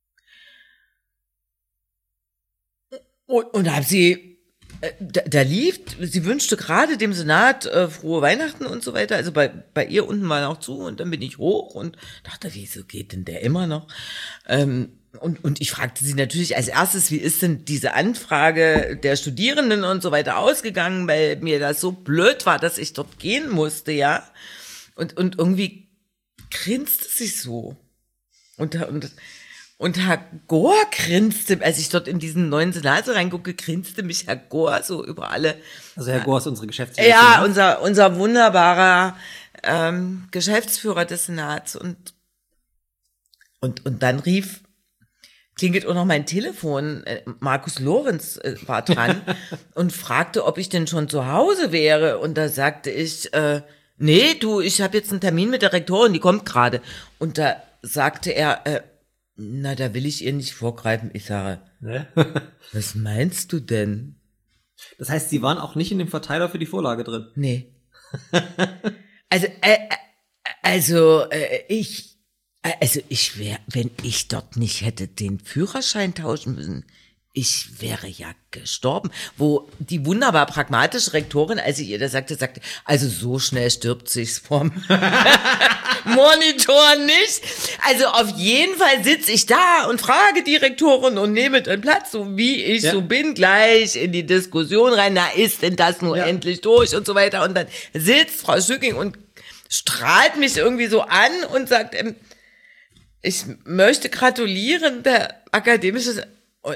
und, und habe sie Da, da lief, sie wünschte gerade dem Senat äh, frohe Weihnachten und so weiter. Also bei bei ihr unten war noch zu und dann bin ich hoch und dachte, wieso geht denn der immer noch? Ähm, und und ich fragte sie natürlich als erstes, wie ist denn diese Anfrage der Studierenden und so weiter ausgegangen, weil mir das so blöd war, dass ich dort gehen musste, ja. Und und irgendwie grinste sie so und und Und Herr Gohr grinste, als ich dort in diesen neuen Senat reingucke, grinste mich Herr Gohr so über alle. Also Herr Gohr ist unsere Geschäftsführer. Ja, unser unser wunderbarer ähm, Geschäftsführer des Senats. Und, und, und dann rief, klingelt auch noch mein Telefon, äh, Markus Lorenz äh, war dran und fragte, ob ich denn schon zu Hause wäre. Und da sagte ich, äh, nee, du, ich habe jetzt einen Termin mit der Rektorin, die kommt gerade. Und da sagte er, äh, na, da will ich ihr nicht vorgreifen. Ich sage, Ne? was meinst du denn? Das heißt, Sie waren auch nicht in dem Verteiler für die Vorlage drin? Nee. Also, äh, also, äh, ich, also ich wäre, wenn ich dort nicht hätte den Führerschein tauschen müssen, ich wäre ja gestorben. Wo die wunderbar pragmatische Rektorin, als ich ihr das sagte, sagte, also so schnell stirbt sich's vom Monitor nicht. Also auf jeden Fall sitze ich da und frage die Rektorin und nehme den Platz, so wie ich Ja. so bin, gleich in die Diskussion rein. Na, ist denn das nur Ja. endlich durch und so weiter. Und dann sitzt Frau Schücking und strahlt mich irgendwie so an und sagt, ähm, ich möchte gratulieren, der akademische... Und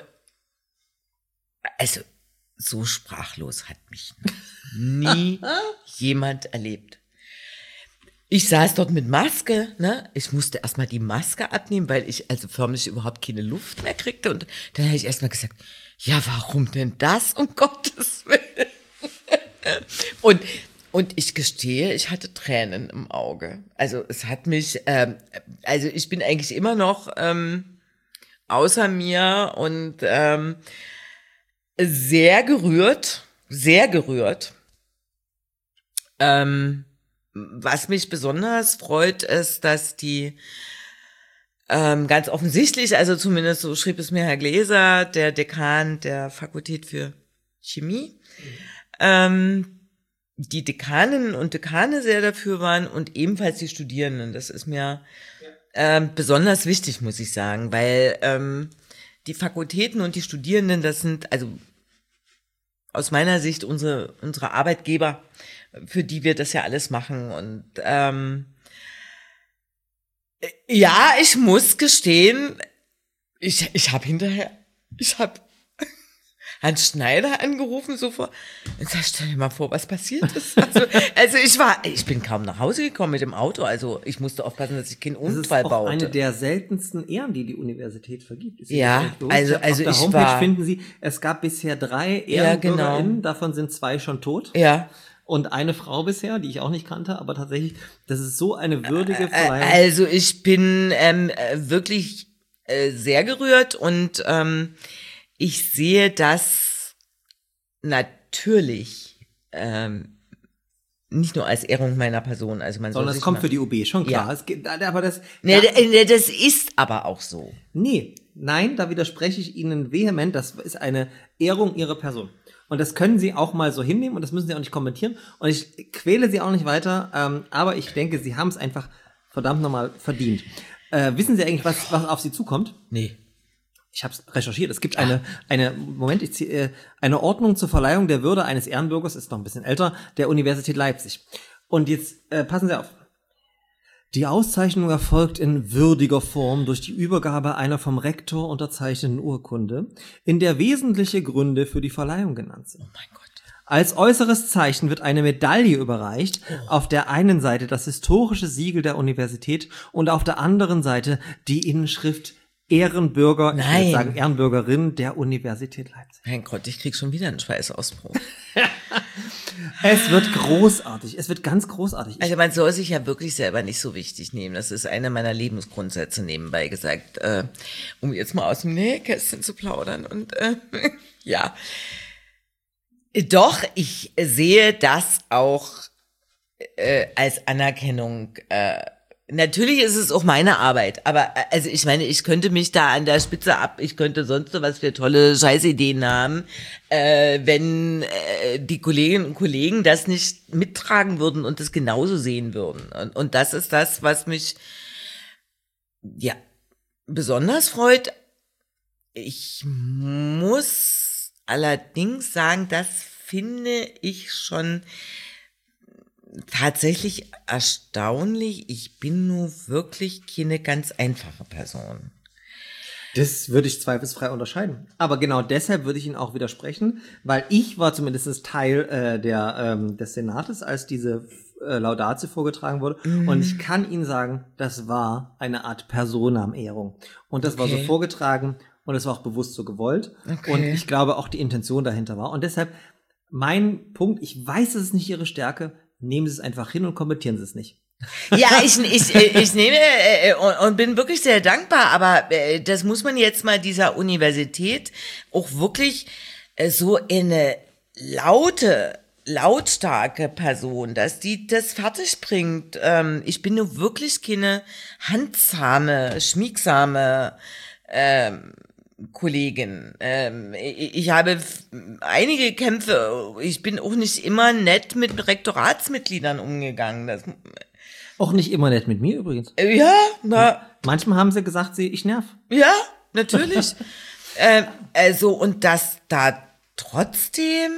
also, so sprachlos hat mich nie jemand erlebt. Ich saß dort mit Maske, ne? Ich musste erstmal die Maske abnehmen, weil ich also förmlich überhaupt keine Luft mehr kriegte. Und dann habe ich erstmal gesagt, ja, warum denn das, um Gottes Willen? Und, und ich gestehe, ich hatte Tränen im Auge. Also es hat mich, ähm, also ich bin eigentlich immer noch ähm, außer mir und ähm, sehr gerührt, sehr gerührt. Ähm, was mich besonders freut, ist, dass die ähm, ganz offensichtlich, also zumindest so schrieb es mir Herr Gläser, der Dekan der Fakultät für Chemie, mhm. ähm, die Dekaninnen und Dekane sehr dafür waren und ebenfalls die Studierenden. Das ist mir ja. ähm, besonders wichtig, muss ich sagen, weil ähm, die Fakultäten und die Studierenden, das sind also aus meiner Sicht unsere unsere Arbeitgeber, für die wir das ja alles machen. Und ähm, ja, ich muss gestehen, ich ich habe hinterher, ich habe Herrn Schneider angerufen, so vor, und sag, stell dir mal vor, was passiert ist. Also, also ich war, ich bin kaum nach Hause gekommen mit dem Auto, also ich musste aufpassen, dass ich keinen Unfall baute. Das ist auch baute. eine der seltensten Ehren, die die Universität vergibt. Ist ja, also, also auf der ich Homepage war, finden Sie, es gab bisher drei Ja, EhrenbürgerInnen, genau. davon sind zwei schon tot. ja. Und eine Frau bisher, die ich auch nicht kannte, aber tatsächlich, das ist so eine würdige Verleihung. Also ich bin ähm, wirklich äh, sehr gerührt und ähm, ich sehe das natürlich ähm, nicht nur als Ehrung meiner Person. Also man Sondern soll es sich kommt mal, für die U B, schon klar. Ja. Es geht, aber das, Nee, da, d- das ist aber auch so. nee, nein, da widerspreche ich Ihnen vehement. Das ist eine Ehrung Ihrer Person. Und das können Sie auch mal so hinnehmen und das müssen Sie auch nicht kommentieren. Und ich quäle Sie auch nicht weiter, ähm, aber ich denke, Sie haben es einfach verdammt nochmal verdient. Äh, wissen Sie eigentlich, was, was auf Sie zukommt? Nee. Ich habe es recherchiert. Es gibt eine, eine Moment, ich zieh, äh, eine Ordnung zur Verleihung der Würde eines Ehrenbürgers, ist noch ein bisschen älter, der Universität Leipzig. Und jetzt äh, passen Sie auf. Die Auszeichnung erfolgt in würdiger Form durch die Übergabe einer vom Rektor unterzeichneten Urkunde, in der wesentliche Gründe für die Verleihung genannt sind. Oh mein Gott. Als äußeres Zeichen wird eine Medaille überreicht, oh. auf der einen Seite das historische Siegel der Universität und auf der anderen Seite die Inschrift Ehrenbürger, Nein. ich würde sagen Ehrenbürgerin der Universität Leipzig. Mein Gott, ich krieg schon wieder einen Schweißausbruch. Es wird großartig, es wird ganz großartig. Also man soll sich ja wirklich selber nicht so wichtig nehmen. Das ist einer meiner Lebensgrundsätze nebenbei gesagt, äh, um jetzt mal aus dem Nähkästchen zu plaudern. Und äh, ja, doch, ich sehe das auch äh, als Anerkennung. Äh, natürlich ist es auch meine Arbeit, aber also ich meine, ich könnte mich da an der Spitze ab, ich könnte sonst so was für tolle Scheißideen haben, äh, wenn äh, die Kolleginnen und Kollegen das nicht mittragen würden und das genauso sehen würden. Und, und das ist das, was mich ja besonders freut. Ich muss allerdings sagen, das finde ich schon tatsächlich erstaunlich. Ich bin nur wirklich keine ganz einfache Person. Das würde ich zweifelsfrei unterscheiden. Aber genau deshalb würde ich Ihnen auch widersprechen, weil ich war zumindest Teil äh, der ähm, des Senates, als diese äh, Laudatio vorgetragen wurde. Mhm. Und ich kann Ihnen sagen, das war eine Art Personenehrung. Und das okay. war so vorgetragen und es war auch bewusst so gewollt. Okay. Und ich glaube auch die Intention dahinter war. Und deshalb mein Punkt, ich weiß, es ist nicht Ihre Stärke, nehmen Sie es einfach hin und kommentieren Sie es nicht. Ja, ich, ich, ich nehme äh, und, und bin wirklich sehr dankbar, aber äh, das muss man jetzt mal dieser Universität auch wirklich äh, so in eine laute, lautstarke Person, dass die das fertig bringt. Ähm, ich bin nur wirklich keine handsame, schmiegsame ähm, Kollegin. Ähm, ich, ich habe einige Kämpfe. Ich bin auch nicht immer nett mit Rektoratsmitgliedern umgegangen. Das, auch nicht immer nett mit mir übrigens. Ja, na, manchmal haben sie gesagt, sie, ich nerv. Ja, natürlich. ähm, also und dass da trotzdem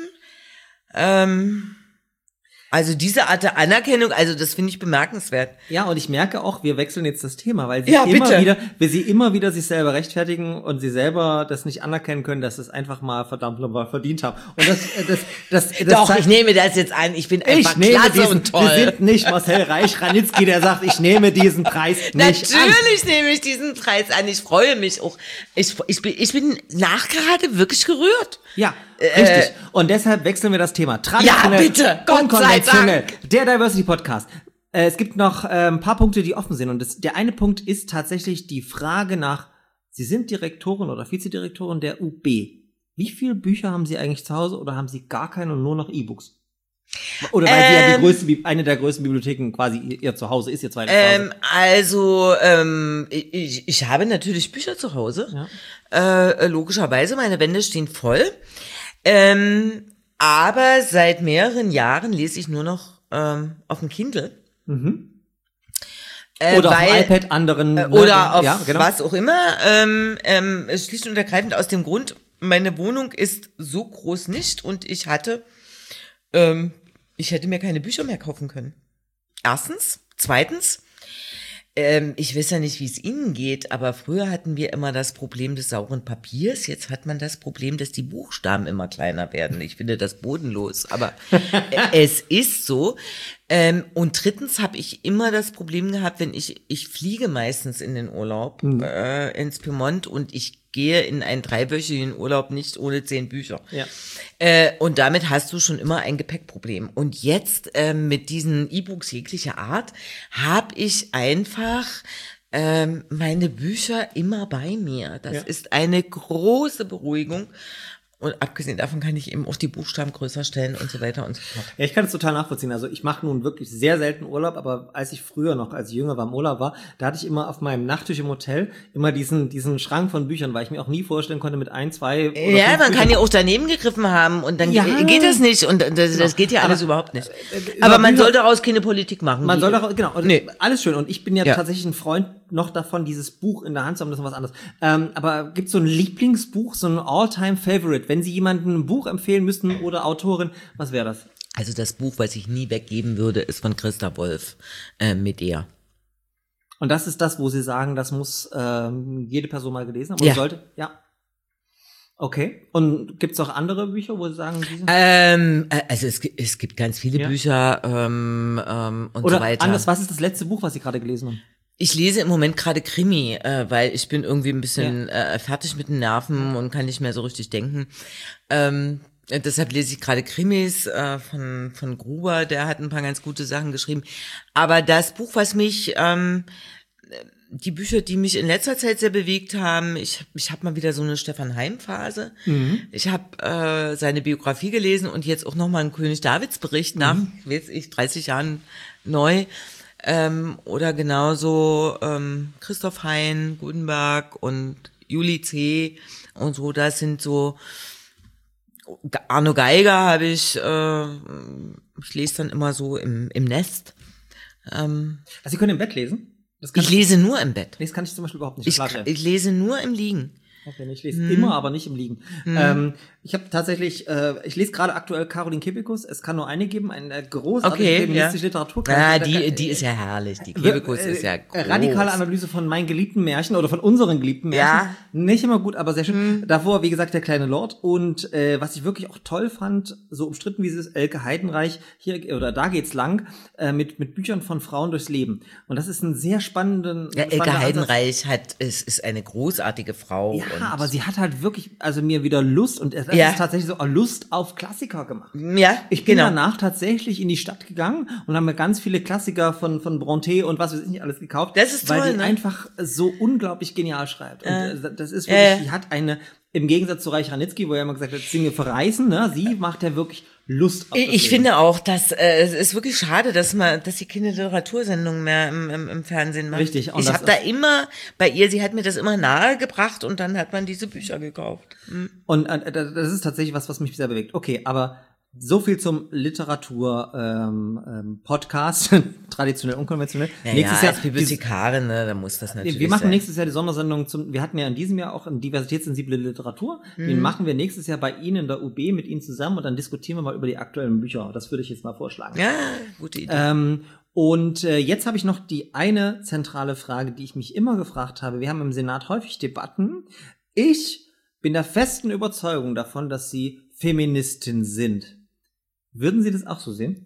ähm, also diese Art der Anerkennung, also das finde ich bemerkenswert. Ja, und ich merke auch, wir wechseln jetzt das Thema, weil sie ja, immer bitte. wieder, wir sie immer wieder sich selber rechtfertigen und sie selber das nicht anerkennen können, dass sie es einfach mal verdammt nochmal verdient haben. Und das, das, das, das Doch, zeigt, ich nehme das jetzt an. Ich bin einfach ich nehme klasse diesen, und toll. Wir sind nicht Marcel Reich-Ranitzky, der sagt, ich nehme diesen Preis nicht an. Natürlich nehme ich diesen Preis an. Ich freue mich auch. Ich, ich bin, ich bin nachgerade wirklich gerührt. Ja, richtig. Äh, und deshalb wechseln wir das Thema. Traditionell, ja, bitte. Gott sei Dank. Der Diversity Podcast. Äh, es gibt noch äh, ein paar Punkte, die offen sind. Und das, der eine Punkt ist tatsächlich die Frage nach, Sie sind Direktorin oder Vizedirektorin der U B. Wie viele Bücher haben Sie eigentlich zu Hause oder haben Sie gar keine und nur noch E-Books? Oder weil ähm, Sie ja die größte, eine der größten Bibliotheken quasi ihr Zuhause ist, ihr zweites ähm, Zuhause. Also, ähm, ich, ich habe natürlich Bücher zu Hause. Ja. Äh, logischerweise, meine Wände stehen voll. Ähm, aber seit mehreren Jahren lese ich nur noch ähm, auf dem Kindle. Mhm. Äh, oder weil, auf dem iPad, anderen. Äh, oder ne, auf ja, genau. was auch immer. Ähm, ähm, schlicht und ergreifend aus dem Grund, meine Wohnung ist so groß nicht und ich hatte, ähm, ich hätte mir keine Bücher mehr kaufen können. Erstens. Zweitens, ähm, ich weiß ja nicht, wie es Ihnen geht, aber früher hatten wir immer das Problem des sauren Papiers. Jetzt hat man das Problem, dass die Buchstaben immer kleiner werden. Ich finde das bodenlos, aber es ist so. Ähm, und drittens habe ich immer das Problem gehabt, wenn ich, ich fliege meistens in den Urlaub, mhm. äh, ins Piemont und ich gehe in einen dreiwöchigen Urlaub nicht ohne zehn Bücher. Ja. Äh, und damit hast du schon immer ein Gepäckproblem. Und jetzt äh, mit diesen E-Books jeglicher Art habe ich einfach ähm, meine Bücher immer bei mir. Das ja. ist eine große Beruhigung. Und abgesehen davon kann ich eben auch die Buchstaben größer stellen und so weiter und so fort. Ja, ich kann es total nachvollziehen. Also ich mache nun wirklich sehr selten Urlaub, aber als ich früher noch, als ich jünger war, im Urlaub war, da hatte ich immer auf meinem Nachttisch im Hotel immer diesen diesen Schrank von Büchern, weil ich mir auch nie vorstellen konnte mit ein, zwei oder Ja, man Büchern. Kann ja auch daneben gegriffen haben und dann ja. geht das nicht und das, das geht ja alles aber, überhaupt nicht. Äh, aber man soll daraus keine Politik machen. Man soll daraus, genau, nee. alles schön. Und ich bin ja, ja tatsächlich ein Freund noch davon, dieses Buch in der Hand zu haben, das ist was anderes. Ähm, aber gibt's so ein Lieblingsbuch, so ein All-Time-Favorite, wenn Sie jemanden ein Buch empfehlen müssten oder Autorin, was wäre das? Also das Buch, was ich nie weggeben würde, ist von Christa Wolf, äh, Medea. Und das ist das, wo Sie sagen, das muss ähm, jede Person mal gelesen haben? Oder Ja. sollte? Ja. Okay. Und gibt's auch andere Bücher, wo Sie sagen, die sind Ähm, äh, also es, gi- es gibt ganz viele Ja. Bücher ähm, ähm, und Oder so weiter. anders, was ist das letzte Buch, was Sie gerade gelesen haben? Ich lese im Moment gerade Krimi, äh, weil ich bin irgendwie ein bisschen äh, fertig mit den Nerven und kann nicht mehr so richtig denken. Ähm, äh, deshalb lese ich gerade Krimis äh, von von Gruber, der hat ein paar ganz gute Sachen geschrieben. Aber das Buch, was mich, ähm, die Bücher, die mich in letzter Zeit sehr bewegt haben, ich ich habe mal wieder so eine Stefan Heim-Phase. Ich habe äh, seine Biografie gelesen und jetzt auch nochmal einen König-Davids-Bericht nach, weiß ich, dreißig Jahren neu. Ähm, oder genauso ähm, Christoph Hein, Gutenberg und Juli C. und so, das sind so, Arno Geiger habe ich, äh, ich lese dann immer so im, im Nest. Ähm, Also Sie können im Bett lesen? Das kann ich lese nur im Bett. Nee, das kann ich zum Beispiel überhaupt nicht. Ich, Schlafen. ich lese nur im Liegen. Okay, ich lese immer, aber nicht im Liegen. Ähm, ich habe tatsächlich, äh, ich lese gerade aktuell Caroline Kebekus. Es kann nur eine geben, eine großartige Okay, feministische ja. Literatur. Ah, die, die ist ja herrlich. Die Kebekus Äh, ist ja äh, groß. radikale Analyse von meinen geliebten Märchen oder von unseren geliebten Märchen. Ja. Nicht immer gut, aber sehr schön. Davor, wie gesagt, der kleine Lord. Und äh, was ich wirklich auch toll fand, so umstritten wie es ist, Elke Heidenreich, hier oder da geht's lang, äh, mit mit Büchern von Frauen durchs Leben. Und das ist ein sehr spannenden. Ja, spannender Elke Ansatz. Heidenreich hat, ist, ist eine großartige Frau. Ja, und aber sie hat halt wirklich, also mir wieder Lust und es Ja. ist tatsächlich so Lust auf Klassiker gemacht. ja, Ich bin genau. danach tatsächlich in die Stadt gegangen und habe mir ganz viele Klassiker von von Brontë und was weiß ich nicht alles gekauft, Das ist weil toll, die ne? einfach so unglaublich genial schreibt. Und Ja. äh, das ist Ja, wirklich, ja. die hat eine, im Gegensatz zu Reich Ranitzky, wo er immer gesagt hat, Dinge verreißen, ne, sie macht ja wirklich Lust auf das Ich, ich Leben. finde auch, dass äh, es ist wirklich schade, dass man, dass sie keine Literatursendungen mehr im, im, im Fernsehen macht. Richtig, und Ich das habe da ist- immer bei ihr, sie hat mir das immer nahegebracht und dann hat man diese Bücher gekauft. Und äh, das ist tatsächlich was, was mich sehr bewegt. Okay, aber so viel zum Literatur ähm, ähm, Podcast, traditionell, unkonventionell. Ja, nächstes ja, Jahr als Bibliothekarin, ne, da muss das natürlich wir machen sein. nächstes Jahr die Sondersendung zum, wir hatten ja in diesem Jahr auch eine diversitätssensible Literatur. Mhm. Den machen wir nächstes Jahr bei Ihnen in der U B mit Ihnen zusammen und dann diskutieren wir mal über die aktuellen Bücher. Das würde ich jetzt mal vorschlagen. Ja, gute Idee. Ähm, und äh, jetzt habe ich noch die eine zentrale Frage, die ich mich immer gefragt habe. Wir haben im Senat häufig Debatten. Ich bin der festen Überzeugung davon, dass Sie Feministin sind. Würden Sie das auch so sehen?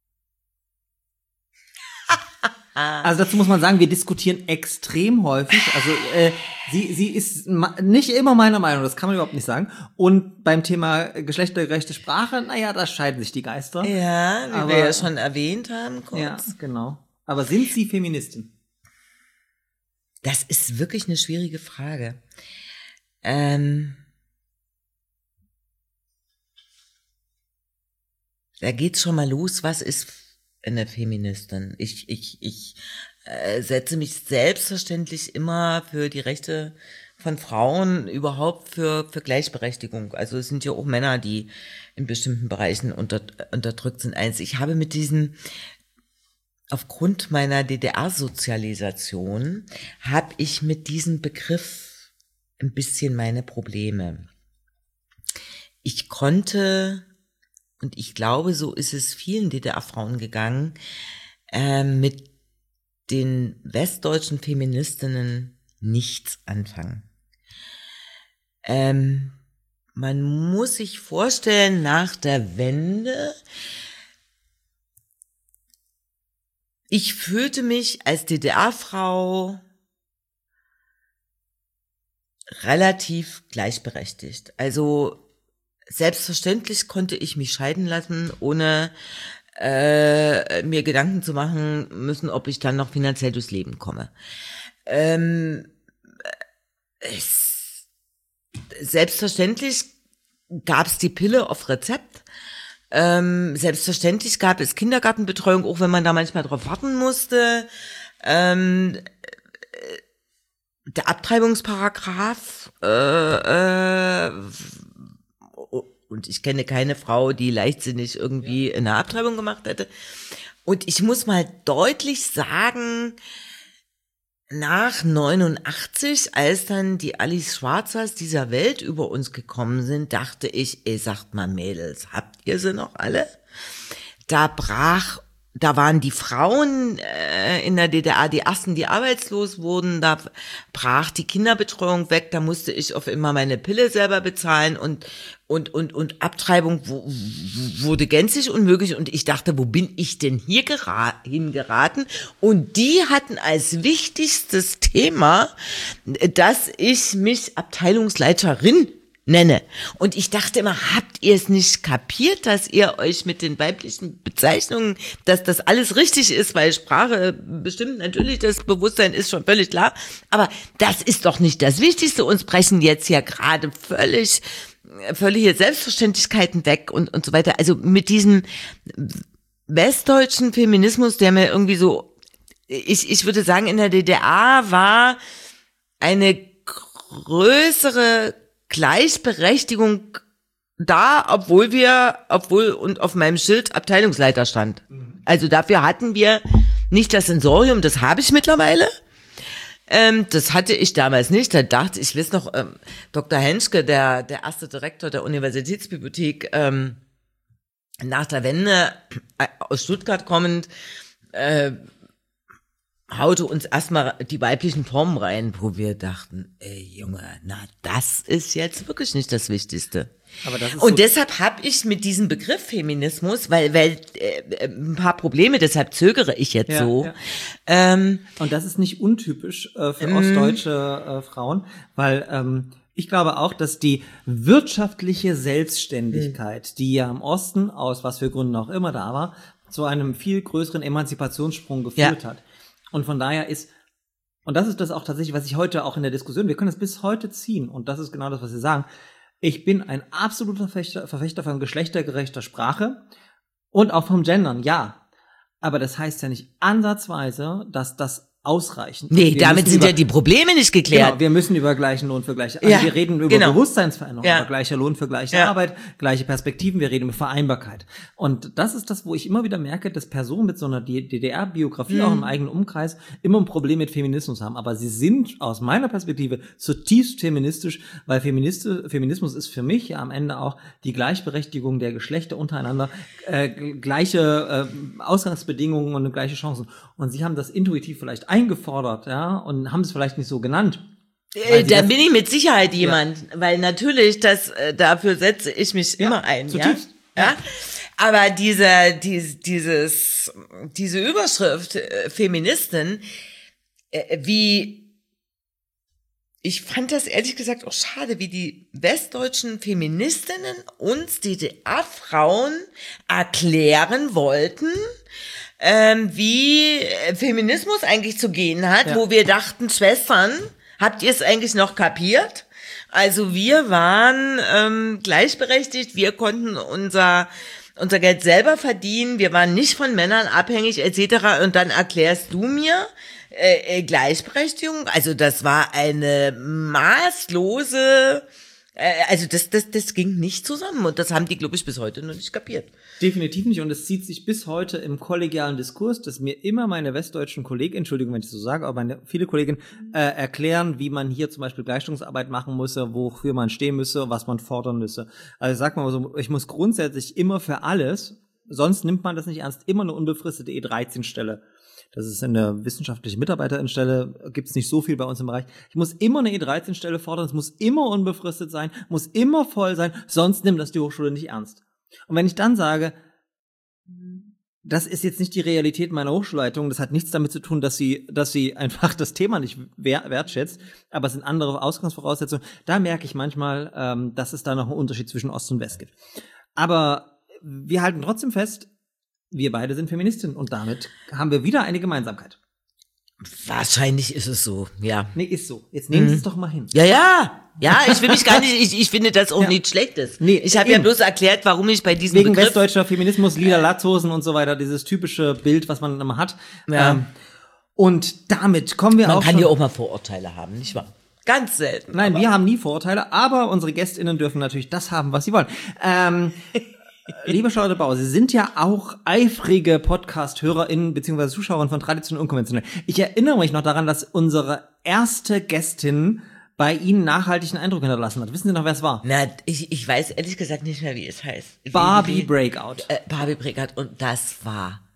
Also dazu muss man sagen, wir diskutieren extrem häufig. Also äh, sie sie ist ma- nicht immer meiner Meinung, das kann man überhaupt nicht sagen. Und beim Thema geschlechtergerechte Sprache, naja, da scheiden sich die Geister. Ja, wie aber- wir ja schon erwähnt haben, kurz. Ja, genau. Aber sind Sie Feministin? Das ist wirklich eine schwierige Frage. Ähm, da geht's schon mal los, was ist eine Feministin? Ich, ich, ich äh, setze mich selbstverständlich immer für die Rechte von Frauen, überhaupt für, für Gleichberechtigung. Also es sind ja auch Männer, die in bestimmten Bereichen unter, unterdrückt sind. Eins, ich habe mit diesen Aufgrund meiner D D R-Sozialisation habe ich mit diesem Begriff ein bisschen meine Probleme. Ich konnte, und ich glaube, so ist es vielen D D R-Frauen gegangen, äh, mit den westdeutschen Feministinnen nichts anfangen. Ähm, man muss sich vorstellen, nach der Wende, ich fühlte mich als D D R-Frau relativ gleichberechtigt. Also selbstverständlich konnte ich mich scheiden lassen, ohne äh, mir Gedanken zu machen müssen, ob ich dann noch finanziell durchs Leben komme. Ähm, es, selbstverständlich gab es die Pille auf Rezept. Ähm, selbstverständlich gab es Kindergartenbetreuung, auch wenn man da manchmal drauf warten musste. Ähm, der Abtreibungsparagraph, äh, äh, und ich kenne keine Frau, die leichtsinnig irgendwie eine Abtreibung gemacht hätte. Und ich muss mal deutlich sagen, nach neunundachtzig, als dann die Alice Schwarzers dieser Welt über uns gekommen sind, dachte ich, ey, sagt mal Mädels, habt ihr sie noch alle? Da brach da waren die Frauen äh, in der D D R die ersten, die arbeitslos wurden, da brach die Kinderbetreuung weg, da musste ich auf immer meine Pille selber bezahlen und und und und Abtreibung w- w- wurde gänzlich unmöglich und ich dachte, wo bin ich denn hier gera- hingeraten? Und die hatten als wichtigstes Thema, dass ich mich Abteilungsleiterin nenne. Und ich dachte immer, habt ihr es nicht kapiert, dass ihr euch mit den weiblichen Bezeichnungen, dass das alles richtig ist, weil Sprache bestimmt natürlich, das Bewusstsein ist schon völlig klar, aber das ist doch nicht das Wichtigste. Uns brechen jetzt ja gerade völlig, völlige Selbstverständlichkeiten weg und, und so weiter. Also mit diesem westdeutschen Feminismus, der mir irgendwie so, ich, ich würde sagen, in der D D R war eine größere Gleichberechtigung da, obwohl wir, obwohl und auf meinem Schild Abteilungsleiter stand. Also dafür hatten wir nicht das Sensorium, das habe ich mittlerweile. Ähm, das hatte ich damals nicht. Da dachte ich, ich weiß noch, ähm, Doktor Henschke, der der erste Direktor der Universitätsbibliothek, ähm, nach der Wende äh, aus Stuttgart kommend, äh, haute uns erstmal die weiblichen Formen rein, wo wir dachten, ey Junge, na das ist jetzt wirklich nicht das Wichtigste. Aber das ist und so deshalb habe ich mit diesem Begriff Feminismus, weil weil äh, ein paar Probleme, deshalb zögere ich jetzt Ja, so. ja. Ähm, Und das ist nicht untypisch äh, für ostdeutsche äh, Frauen, weil ähm, ich glaube auch, dass die wirtschaftliche Selbstständigkeit, die ja im Osten, aus was für Gründen auch immer da war, zu einem viel größeren Emanzipationssprung geführt Ja. hat. Und von daher ist, und das ist das auch tatsächlich, was ich heute auch in der Diskussion, wir können das bis heute ziehen, und das ist genau das, was Sie sagen. Ich bin ein absoluter Verfechter, Verfechter von geschlechtergerechter Sprache und auch vom Gendern, ja. Aber das heißt ja nicht ansatzweise, dass das ausreichend. nee, Wir damit müssen sind über, ja die Probleme nicht geklärt. Genau, wir müssen über gleichen Lohn für gleiche, also Ja, wir reden über genau. Bewusstseinsveränderung, Ja. über gleicher Lohn für gleiche Ja. Arbeit, gleiche Perspektiven, wir reden über Vereinbarkeit. Und das ist das, wo ich immer wieder merke, dass Personen mit so einer D D R-Biografie, Mhm. auch im eigenen Umkreis, immer ein Problem mit Feminismus haben. Aber sie sind aus meiner Perspektive zutiefst feministisch, weil Feministe, Feminismus ist für mich ja am Ende auch die Gleichberechtigung der Geschlechter untereinander, äh, gleiche äh, Ausgangsbedingungen und gleiche Chancen. Und sie haben das intuitiv vielleicht eingefordert, ja, und haben es vielleicht nicht so genannt. Äh, Weil sie da das- bin ich mit Sicherheit jemand, weil natürlich das äh, dafür setze ich mich Ja, immer ein, ja? zutiefst. ja. Aber diese dies, dieses diese Überschrift äh, Feministin, äh, wie ich fand das ehrlich gesagt auch schade, wie die westdeutschen Feministinnen uns D D R-Frauen erklären wollten, ähm, wie Feminismus eigentlich zu gehen hat, Ja. wo wir dachten, Schwestern, habt ihr es eigentlich noch kapiert? Also wir waren ähm, gleichberechtigt, wir konnten unser unser Geld selber verdienen, wir waren nicht von Männern abhängig et cetera. Und dann erklärst du mir äh, äh, Gleichberechtigung? Also das war eine maßlose, äh, also das das das ging nicht zusammen und das haben die, glaube ich, bis heute noch nicht kapiert. Definitiv nicht, und es zieht sich bis heute im kollegialen Diskurs, dass mir immer meine westdeutschen Kollegen, Entschuldigung, wenn ich so sage, aber meine, viele Kollegen äh, erklären, wie man hier zum Beispiel Gleichstellungsarbeit machen müsse, wofür man stehen müsse, was man fordern müsse. Also sag mal so, ich muss grundsätzlich immer für alles, sonst nimmt man das nicht ernst, immer eine unbefristete E dreizehn Stelle. Das ist in der wissenschaftlichen Mitarbeiterin-Stelle, gibt's nicht so viel bei uns im Bereich. Ich muss immer eine E dreizehn Stelle fordern, es muss immer unbefristet sein, muss immer voll sein, sonst nimmt das die Hochschule nicht ernst. Und wenn ich dann sage, das ist jetzt nicht die Realität meiner Hochschulleitung, das hat nichts damit zu tun, dass sie, dass sie einfach das Thema nicht wertschätzt, aber es sind andere Ausgangsvoraussetzungen, da merke ich manchmal, ähm, dass es da noch einen Unterschied zwischen Ost und West gibt. Aber wir halten trotzdem fest, wir beide sind Feministinnen und damit haben wir wieder eine Gemeinsamkeit. Wahrscheinlich ist es so, ja. Nee, ist so. Jetzt nehmen Sie es doch mal hin. Ja, ja. Ja, ich will mich gar nicht, ich, ich finde das auch Ja. nichts Schlechtes. Nee, ich habe ja eben. bloß erklärt, warum ich bei diesem Wegen Begriff, westdeutscher Feminismus, lila Latzhosen und so weiter, dieses typische Bild, was man immer hat. Ja. Ähm, und damit kommen wir man auch kann schon ja auch mal Vorurteile haben, nicht wahr? Ganz selten. Nein, aber- wir haben nie Vorurteile, aber unsere GästInnen dürfen natürlich das haben, was sie wollen. Ähm, liebe Charlotte Bauer, Sie sind ja auch eifrige Podcast-HörerInnen bzw. Zuschauerinnen von Traditionell Unkonventionell. Ich erinnere mich noch daran, dass unsere erste Gästin bei Ihnen nachhaltigen Eindruck hinterlassen hat. Wissen Sie noch, wer es war? Na, ich, ich weiß ehrlich gesagt nicht mehr, wie es heißt. Wie- Barbie wie- Breakout. Äh, Barbie Breakout. Und das war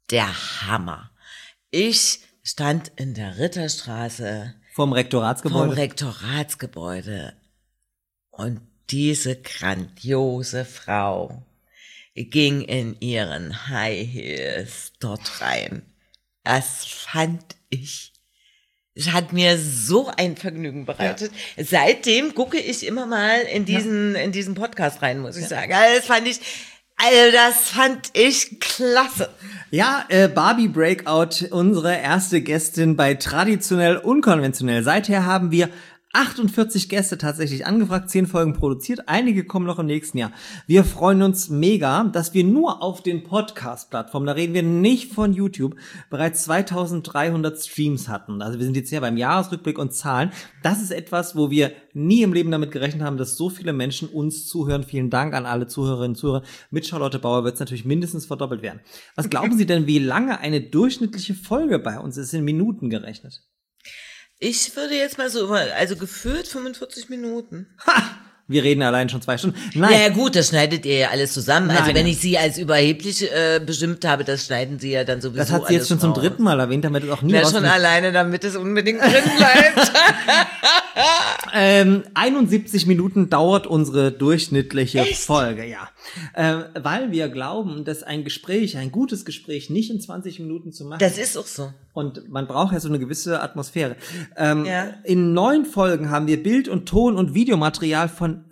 der Hammer. Ich stand in der Ritterstraße Vom Rektoratsgebäude. vom Rektoratsgebäude und diese grandiose Frau ging in ihren High Heels dort rein. Das fand ich, es hat mir so ein Vergnügen bereitet. Ja. Seitdem gucke ich immer mal in diesen, ja. in diesen Podcast rein, muss ich ja. sagen. Also das fand ich, also das fand ich klasse. Ja, äh, Barbie Breakout, unsere erste Gästin bei Traditionell Unkonventionell. Seither haben wir achtundvierzig Gäste tatsächlich angefragt, zehn Folgen produziert, einige kommen noch im nächsten Jahr. Wir freuen uns mega, dass wir nur auf den Podcast-Plattformen, da reden wir nicht von YouTube, bereits zweitausenddreihundert Streams hatten. Also wir sind jetzt ja beim Jahresrückblick und Zahlen. Das ist etwas, wo wir nie im Leben damit gerechnet haben, dass so viele Menschen uns zuhören. Vielen Dank an alle Zuhörerinnen und Zuhörer. Mit Charlotte Bauer wird es natürlich mindestens verdoppelt werden. Was glauben Sie denn, wie lange eine durchschnittliche Folge bei uns ist, in Minuten gerechnet? Ich würde jetzt mal so, also gefühlt fünfundvierzig Minuten. Ha! Wir reden allein schon zwei Stunden. Nein. Ja gut, das schneidet ihr ja alles zusammen. Nein, also wenn ja. ich Sie als überheblich äh, bestimmt habe, das schneiden Sie ja dann sowieso alles Das hat sie jetzt schon zum raus. dritten Mal erwähnt, damit es auch nie Ja, raus- schon alleine, damit es unbedingt drin bleibt. ähm, einundsiebzig Minuten dauert unsere durchschnittliche Echt? Folge, ja. Ähm, weil wir glauben, dass ein Gespräch, ein gutes Gespräch nicht in zwanzig Minuten zu machen Das ist auch so. Und man braucht ja so eine gewisse Atmosphäre. Ähm, Ja. In neun Folgen haben wir Bild- und Ton- und Videomaterial von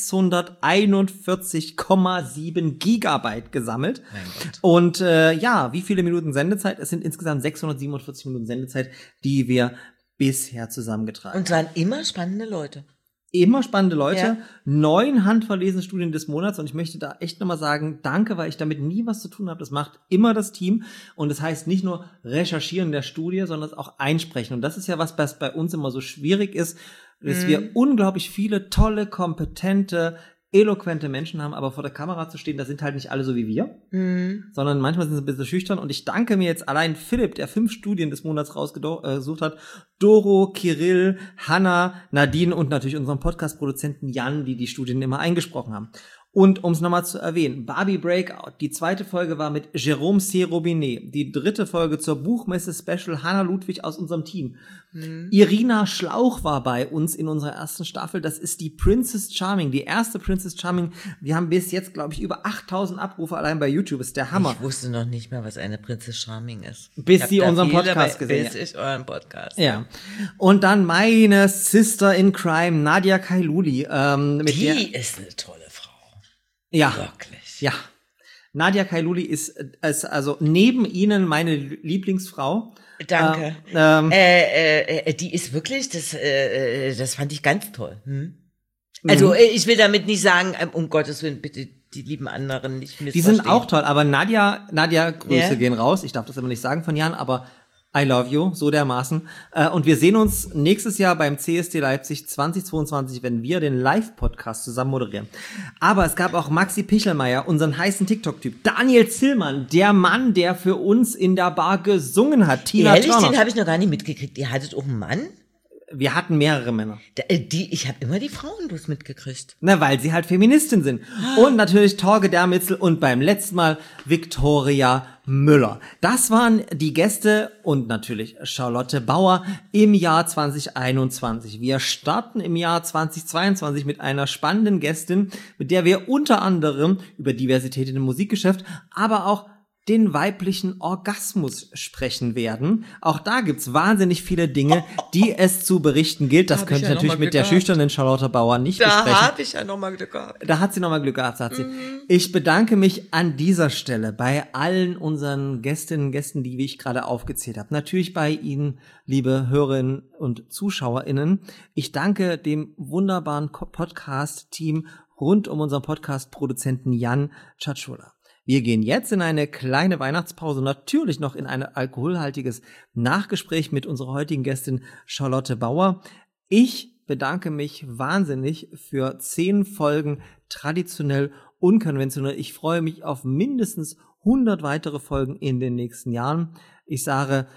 sechshunderteinundvierzig Komma sieben Gigabyte gesammelt. Mein Gott. Und äh, ja, wie viele Minuten Sendezeit? Es sind insgesamt sechshundertsiebenundvierzig Minuten Sendezeit, die wir bisher zusammengetragen Und es waren immer spannende Leute. Immer spannende Leute, Ja. neun handverlesene Studien des Monats und ich möchte da echt nochmal sagen, danke, weil ich damit nie was zu tun habe. Das macht immer das Team und das heißt nicht nur Recherchieren der Studie, sondern auch einsprechen. Und das ist ja was, was bei uns immer so schwierig ist, dass Mhm. wir unglaublich viele tolle, kompetente, eloquente Menschen haben, aber vor der Kamera zu stehen, da sind halt nicht alle so wie wir, Mhm. sondern manchmal sind sie ein bisschen schüchtern und ich danke mir jetzt allein Philipp, der fünf Studien des Monats rausgesucht hat, Doro, Kirill, Hanna, Nadine und natürlich unseren Podcast-Produzenten Jan, die die Studien immer eingesprochen haben. Und um es nochmal zu erwähnen, Barbie Breakout, die zweite Folge war mit Jérôme C. Robinet, die dritte Folge zur Buchmesse-Special Hanna Ludwig aus unserem Team. Mhm. Irina Schlauch war bei uns in unserer ersten Staffel, das ist die Princess Charming, die erste Princess Charming. Wir haben bis jetzt, glaube ich, über achttausend Abrufe allein bei YouTube, ist der Hammer. Ich wusste noch nicht mal, was eine Prinzess Charming ist. Bis Ich hab sie da unseren viele Podcast bei- gesehen Bis ich euren Podcast. Ja. Und dann meine Sister in Crime, Nadia Kailuli. Ähm, mit Die der, ist eine tolle Frau. ja, Wirklich. ja. Nadia Kailuli ist, ist also neben Ihnen meine Lieblingsfrau. Danke. Äh, ähm, Äh, äh, die ist wirklich, das, äh, äh, das fand ich ganz toll. Hm? Also äh, ich will damit nicht sagen, ähm, um Gottes Willen, bitte die lieben anderen nicht die missverstehen. sind auch toll, aber Nadia, Nadia, Grüße Ja. gehen raus. Ich darf das immer nicht sagen von Jan, aber I love you, so dermaßen. Äh, und wir sehen uns nächstes Jahr beim C S D Leipzig zweitausendzweiundzwanzig, wenn wir den Live-Podcast zusammen moderieren. Aber es gab auch Maxi Pichelmeier, unseren heißen TikTok-Typ. Daniel Zillmann, der Mann, der für uns in der Bar gesungen hat. Tina Ehrlich, Turner. den habe ich noch gar nicht mitgekriegt. Ihr hattet auch einen Mann? Wir hatten mehrere Männer. Da, äh, die, ich habe immer die Frauen bloß mitgekriegt. Na, weil sie halt Feministin sind. Und natürlich Torge Dermitzel und beim letzten Mal Viktoria Müller. Das waren die Gäste und natürlich Charlotte Bauer im Jahr zwanzig einundzwanzig. Wir starten im Jahr zwanzig zweiundzwanzig mit einer spannenden Gästin, mit der wir unter anderem über Diversität in dem Musikgeschäft, aber auch den weiblichen Orgasmus sprechen werden. Auch da gibt's wahnsinnig viele Dinge, die es zu berichten gilt. Das Hab ich könnte ich ja natürlich noch mal mit der Glück gehabt. schüchternen Charlotte Bauer nicht Da besprechen. habe ich ja noch mal Glück gehabt. Da hat sie nochmal Glück gehabt, sagt sie. Ich bedanke mich an dieser Stelle bei allen unseren Gästinnen und Gästen, die wie ich gerade aufgezählt habe. Natürlich bei Ihnen, liebe Hörerinnen und ZuschauerInnen. Ich danke dem wunderbaren Ko- Podcast-Team rund um unseren Podcast-Produzenten Jan Tschatschula. Wir gehen jetzt in eine kleine Weihnachtspause, natürlich noch in ein alkoholhaltiges Nachgespräch mit unserer heutigen Gästin Charlotte Bauer. Ich bedanke mich wahnsinnig für zehn Folgen traditionell unkonventionell. Ich freue mich auf mindestens hundert weitere Folgen in den nächsten Jahren. Ich sage,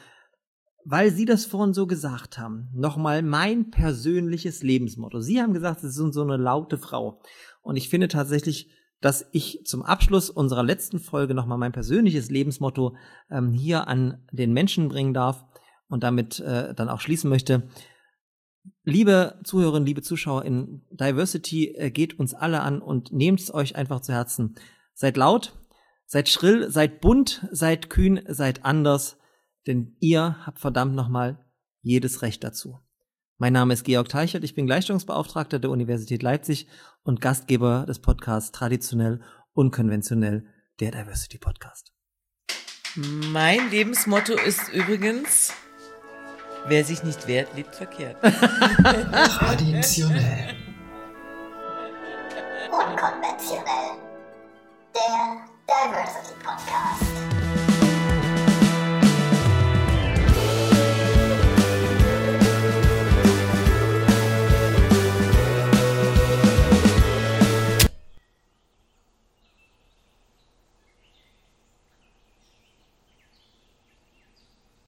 weil Sie das vorhin so gesagt haben, nochmal mein persönliches Lebensmotto. Sie haben gesagt, Sie sind so eine laute Frau. Und ich finde tatsächlich, dass ich zum Abschluss unserer letzten Folge nochmal mein persönliches Lebensmotto ähm, hier an den Menschen bringen darf und damit äh, dann auch schließen möchte. Liebe Zuhörerinnen, liebe ZuschauerInnen, Diversity äh, geht uns alle an und nehmt es euch einfach zu Herzen. Seid laut, seid schrill, seid bunt, seid kühn, seid anders, denn ihr habt verdammt nochmal jedes Recht dazu. Mein Name ist Georg Teichert, ich bin Gleichstellungsbeauftragter der Universität Leipzig und Gastgeber des Podcasts Traditionell, Unkonventionell, der Diversity Podcast. Mein Lebensmotto ist übrigens: Wer sich nicht wehrt, lebt verkehrt. Traditionell. Unkonventionell. Der Diversity Podcast.